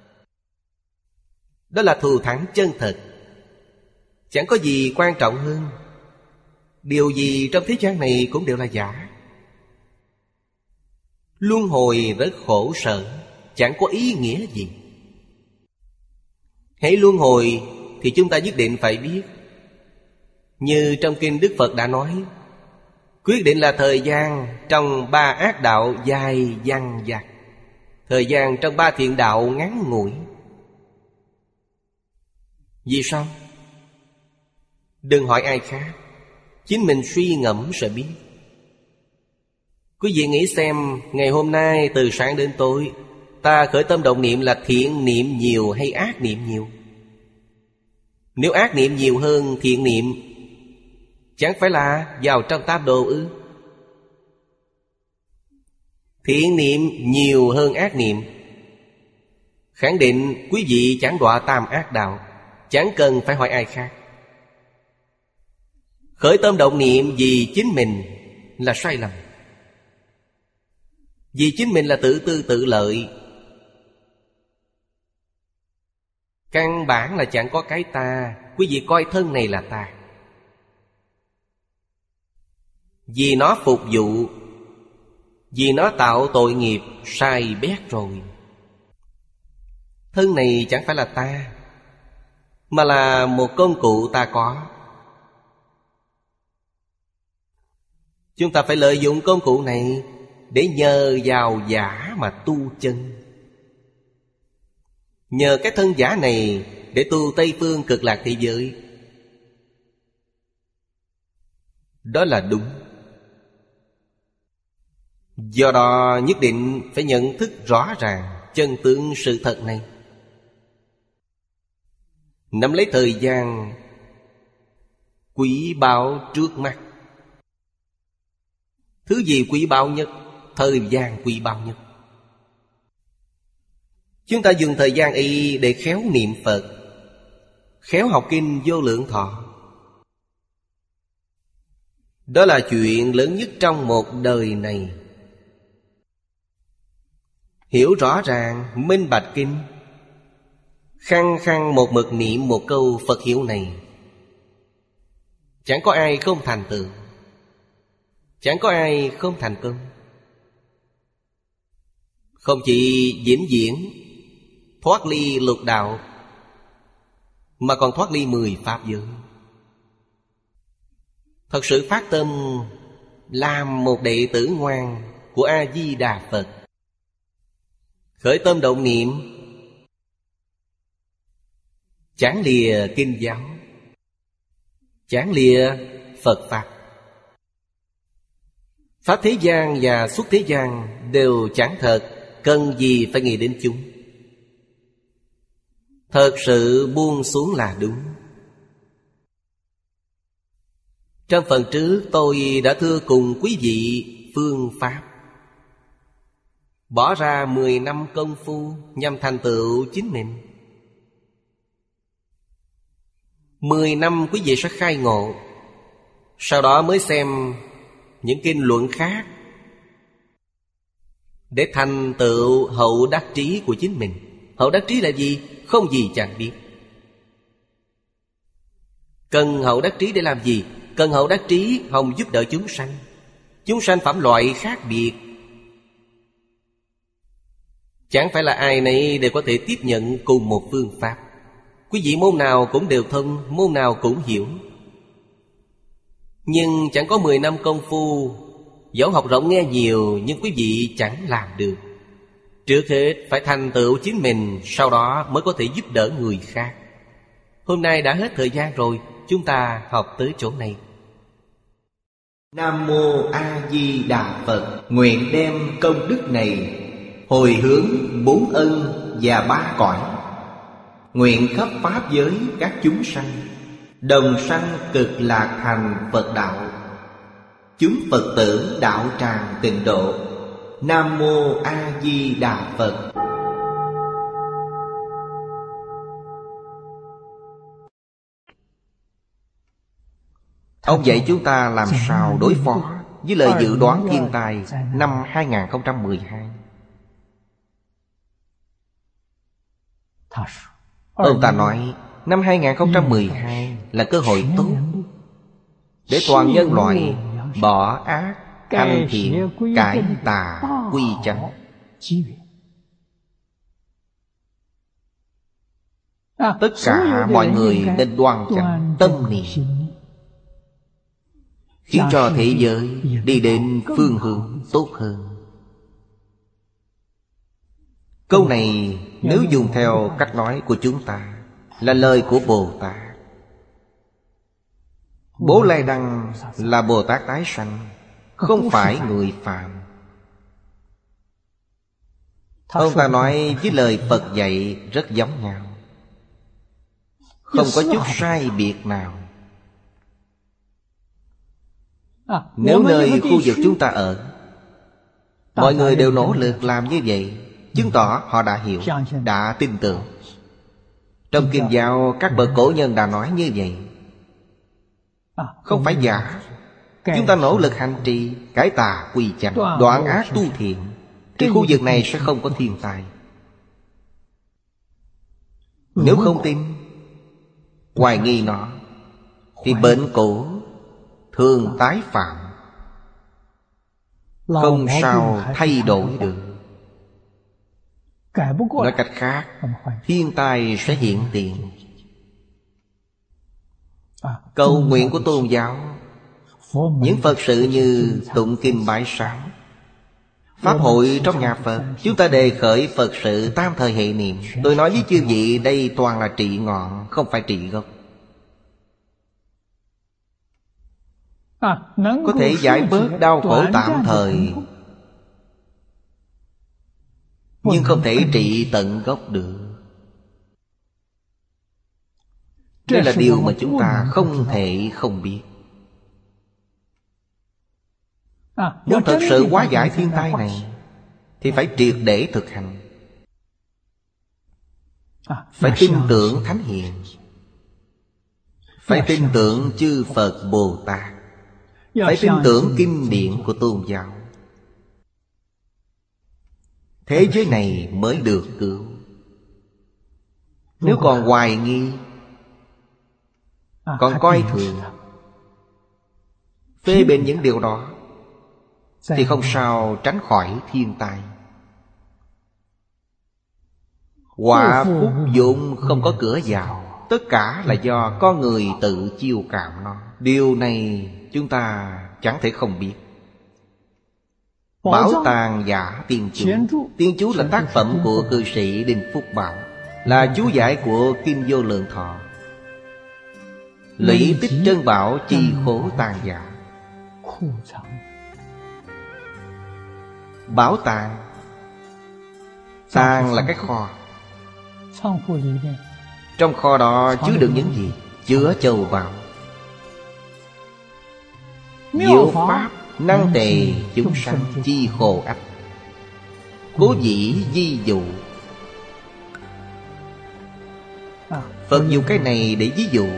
Đó là thù thắng chân thật. Chẳng có gì quan trọng hơn. Điều gì trong thế gian này cũng đều là giả. Luân hồi rất khổ sở, chẳng có ý nghĩa gì. Hãy luân hồi thì chúng ta nhất định phải biết. Như trong kinh Đức Phật đã nói, quyết định là thời gian trong ba ác đạo dài dằng dặc, thời gian trong ba thiện đạo ngắn ngủi. Vì sao? Đừng hỏi ai khác, chính mình suy ngẫm sẽ biết. Quý vị nghĩ xem, ngày hôm nay từ sáng đến tối, ta khởi tâm động niệm là thiện niệm nhiều hay ác niệm nhiều? Nếu ác niệm nhiều hơn thiện niệm, chẳng phải là vào trong tam đồ ư? Thiện niệm nhiều hơn ác niệm, khẳng định quý vị chẳng đọa tam ác đạo, chẳng cần phải hỏi ai khác. Khởi tâm động niệm vì chính mình là sai lầm. Vì chính mình là tự tư tự lợi. Căn bản là chẳng có cái ta. Quý vị coi thân này là ta. Vì nó phục vụ, vì nó tạo tội nghiệp sai bét rồi. Thân này chẳng phải là ta, mà là một công cụ ta có. Chúng ta phải lợi dụng công cụ này để nhờ vào giả mà tu chân. Nhờ cái thân giả này để tu Tây Phương Cực Lạc thế giới. Đó là đúng. Do đó nhất định phải nhận thức rõ ràng chân tướng sự thật này. Nắm lấy thời gian quý báu trước mắt. Thứ gì quý báu nhất? Thời gian quý báu nhất. Chúng ta dùng thời gian y để khéo niệm Phật, khéo học kinh Vô Lượng Thọ. Đó là chuyện lớn nhất trong một đời này. Hiểu rõ ràng, minh bạch kinh, khăng khăng một mực niệm một câu Phật hiệu này, chẳng có ai không thành tựu, chẳng có ai không thành công. Không chỉ vĩnh viễn thoát ly lục đạo, mà còn thoát ly 10 pháp giới. Thật sự phát tâm làm một đệ tử ngoan của A-di-đà Phật. Khởi tâm động niệm, chẳng lìa kinh giáo, chẳng lìa Phật Pháp. Pháp thế gian và xuất thế gian đều chẳng thật, cần gì phải nghĩ đến chúng. Thật sự buông xuống là đúng. Trong phần trước tôi đã thưa cùng quý vị phương pháp. Bỏ ra 10 năm công phu nhằm thành tựu chính mình. 10 năm quý vị sẽ khai ngộ. Sau đó mới xem những kinh luận khác để thành tựu hậu đắc trí của chính mình. Hậu đắc trí là gì? Không gì chẳng biết. Cần hậu đắc trí để làm gì? Cần hậu đắc trí hòng giúp đỡ chúng sanh. Chúng sanh phẩm loại khác biệt, chẳng phải là ai nấy đều có thể tiếp nhận cùng một phương pháp. Quý vị môn nào cũng đều thông, môn nào cũng hiểu. Nhưng chẳng có 10 năm công phu, dẫu học rộng nghe nhiều, nhưng quý vị chẳng làm được. Trước hết phải thành tựu chính mình, sau đó mới có thể giúp đỡ người khác. Hôm nay đã hết thời gian rồi, chúng ta học tới chỗ này. Nam Mô A Di Đà Phật. Nguyện đem công đức này hồi hướng 4 ân và 3 cõi, nguyện khắp pháp giới các chúng sanh đồng sanh cực lạc thành Phật đạo. Chúng Phật tử đạo tràng tịnh độ. Nam Mô A Di Đà Phật. Ông dạy chúng ta làm sao đối phó với lời dự đoán thiên tai năm 2012. Ông ta nói năm 2012 là cơ hội tốt để toàn nhân loại bỏ ác, hành thiện, cải tà, quy chánh. Tất cả mọi người nên đoan chánh tâm niệm, khiến cho thế giới đi đến phương hướng tốt hơn. Câu này nếu dùng theo cách nói của chúng ta là lời của Bồ Tát. Bố Lai Đăng là Bồ Tát tái sanh, không phải người phàm. Ông ta nói với lời Phật dạy rất giống nhau, không có chút sai biệt nào. Nếu nơi khu vực chúng ta ở, mọi người đều nỗ lực làm như vậy, chứng tỏ họ đã hiểu, đã tin tưởng. Trong kinh giáo, các bậc cổ nhân đã nói như vậy. Không phải giả. Chúng ta nỗ lực hành trì, cải tà quy chánh, đoạn ác tu thiện, thì khu vực này sẽ không có thiên tai. Nếu không tin, hoài nghi nó, thì bệnh cũ thường tái phạm, không sao thay đổi được. Nói cách khác, thiên tai sẽ hiện tiền. Cầu nguyện của tôn giáo, những Phật sự như tụng kinh bái sám, pháp hội trong nhà Phật, chúng ta đề khởi Phật sự tam thời hệ niệm. Tôi nói với chư vị, đây toàn là trị ngọn, không phải trị gốc. Có thể giải bớt đau khổ tạm thời, nhưng không thể trị tận gốc được. Đây là điều mà chúng ta không thể không biết. Muốn thật sự hóa giải thiên tai này, thì phải triệt để thực hành. Phải tin tưởng Thánh Hiền, phải tin tưởng chư Phật Bồ Tát, phải tin tưởng kinh điển của tôn giáo. Thế giới này mới được cứu. Nếu còn hoài nghi, còn coi thường, phê bình những điều đó, thì không sao tránh khỏi thiên tai. Quả phúc dụng không có cửa vào, tất cả là do con người tự chiêu cảm nó. Điều này chúng ta chẳng thể không biết. Bảo tàng giả tiên chú. Tiên chú là tác phẩm của cư sĩ Đinh Phúc Bảo, là chú giải của Kinh Vô Lượng Thọ. Lũy tích trân bảo chi khổ tàng giả. Bảo tàng, tàng là cái kho. Trong kho đó chứa được những gì? Chứa châu báu. Diệu pháp năng tề chúng sanh chi khổ ách, cố dĩ di dụ. Phật dùng cái này để ví dụ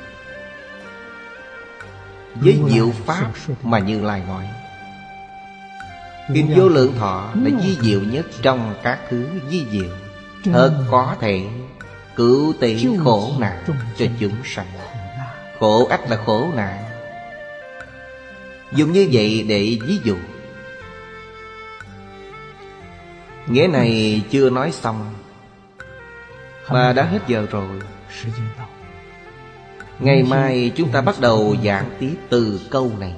với diệu pháp mà Như Lai nói. Kinh Vô Lượng Thọ là vi diệu nhất trong các thứ vi diệu, thật có thể cứu tế khổ nạn cho chúng sanh. Khổ ách là khổ nạn, dùng như vậy để ví dụ. Nghĩa này chưa nói xong mà đã hết giờ rồi. Ngày mai chúng ta bắt đầu giảng tiếp từ câu này.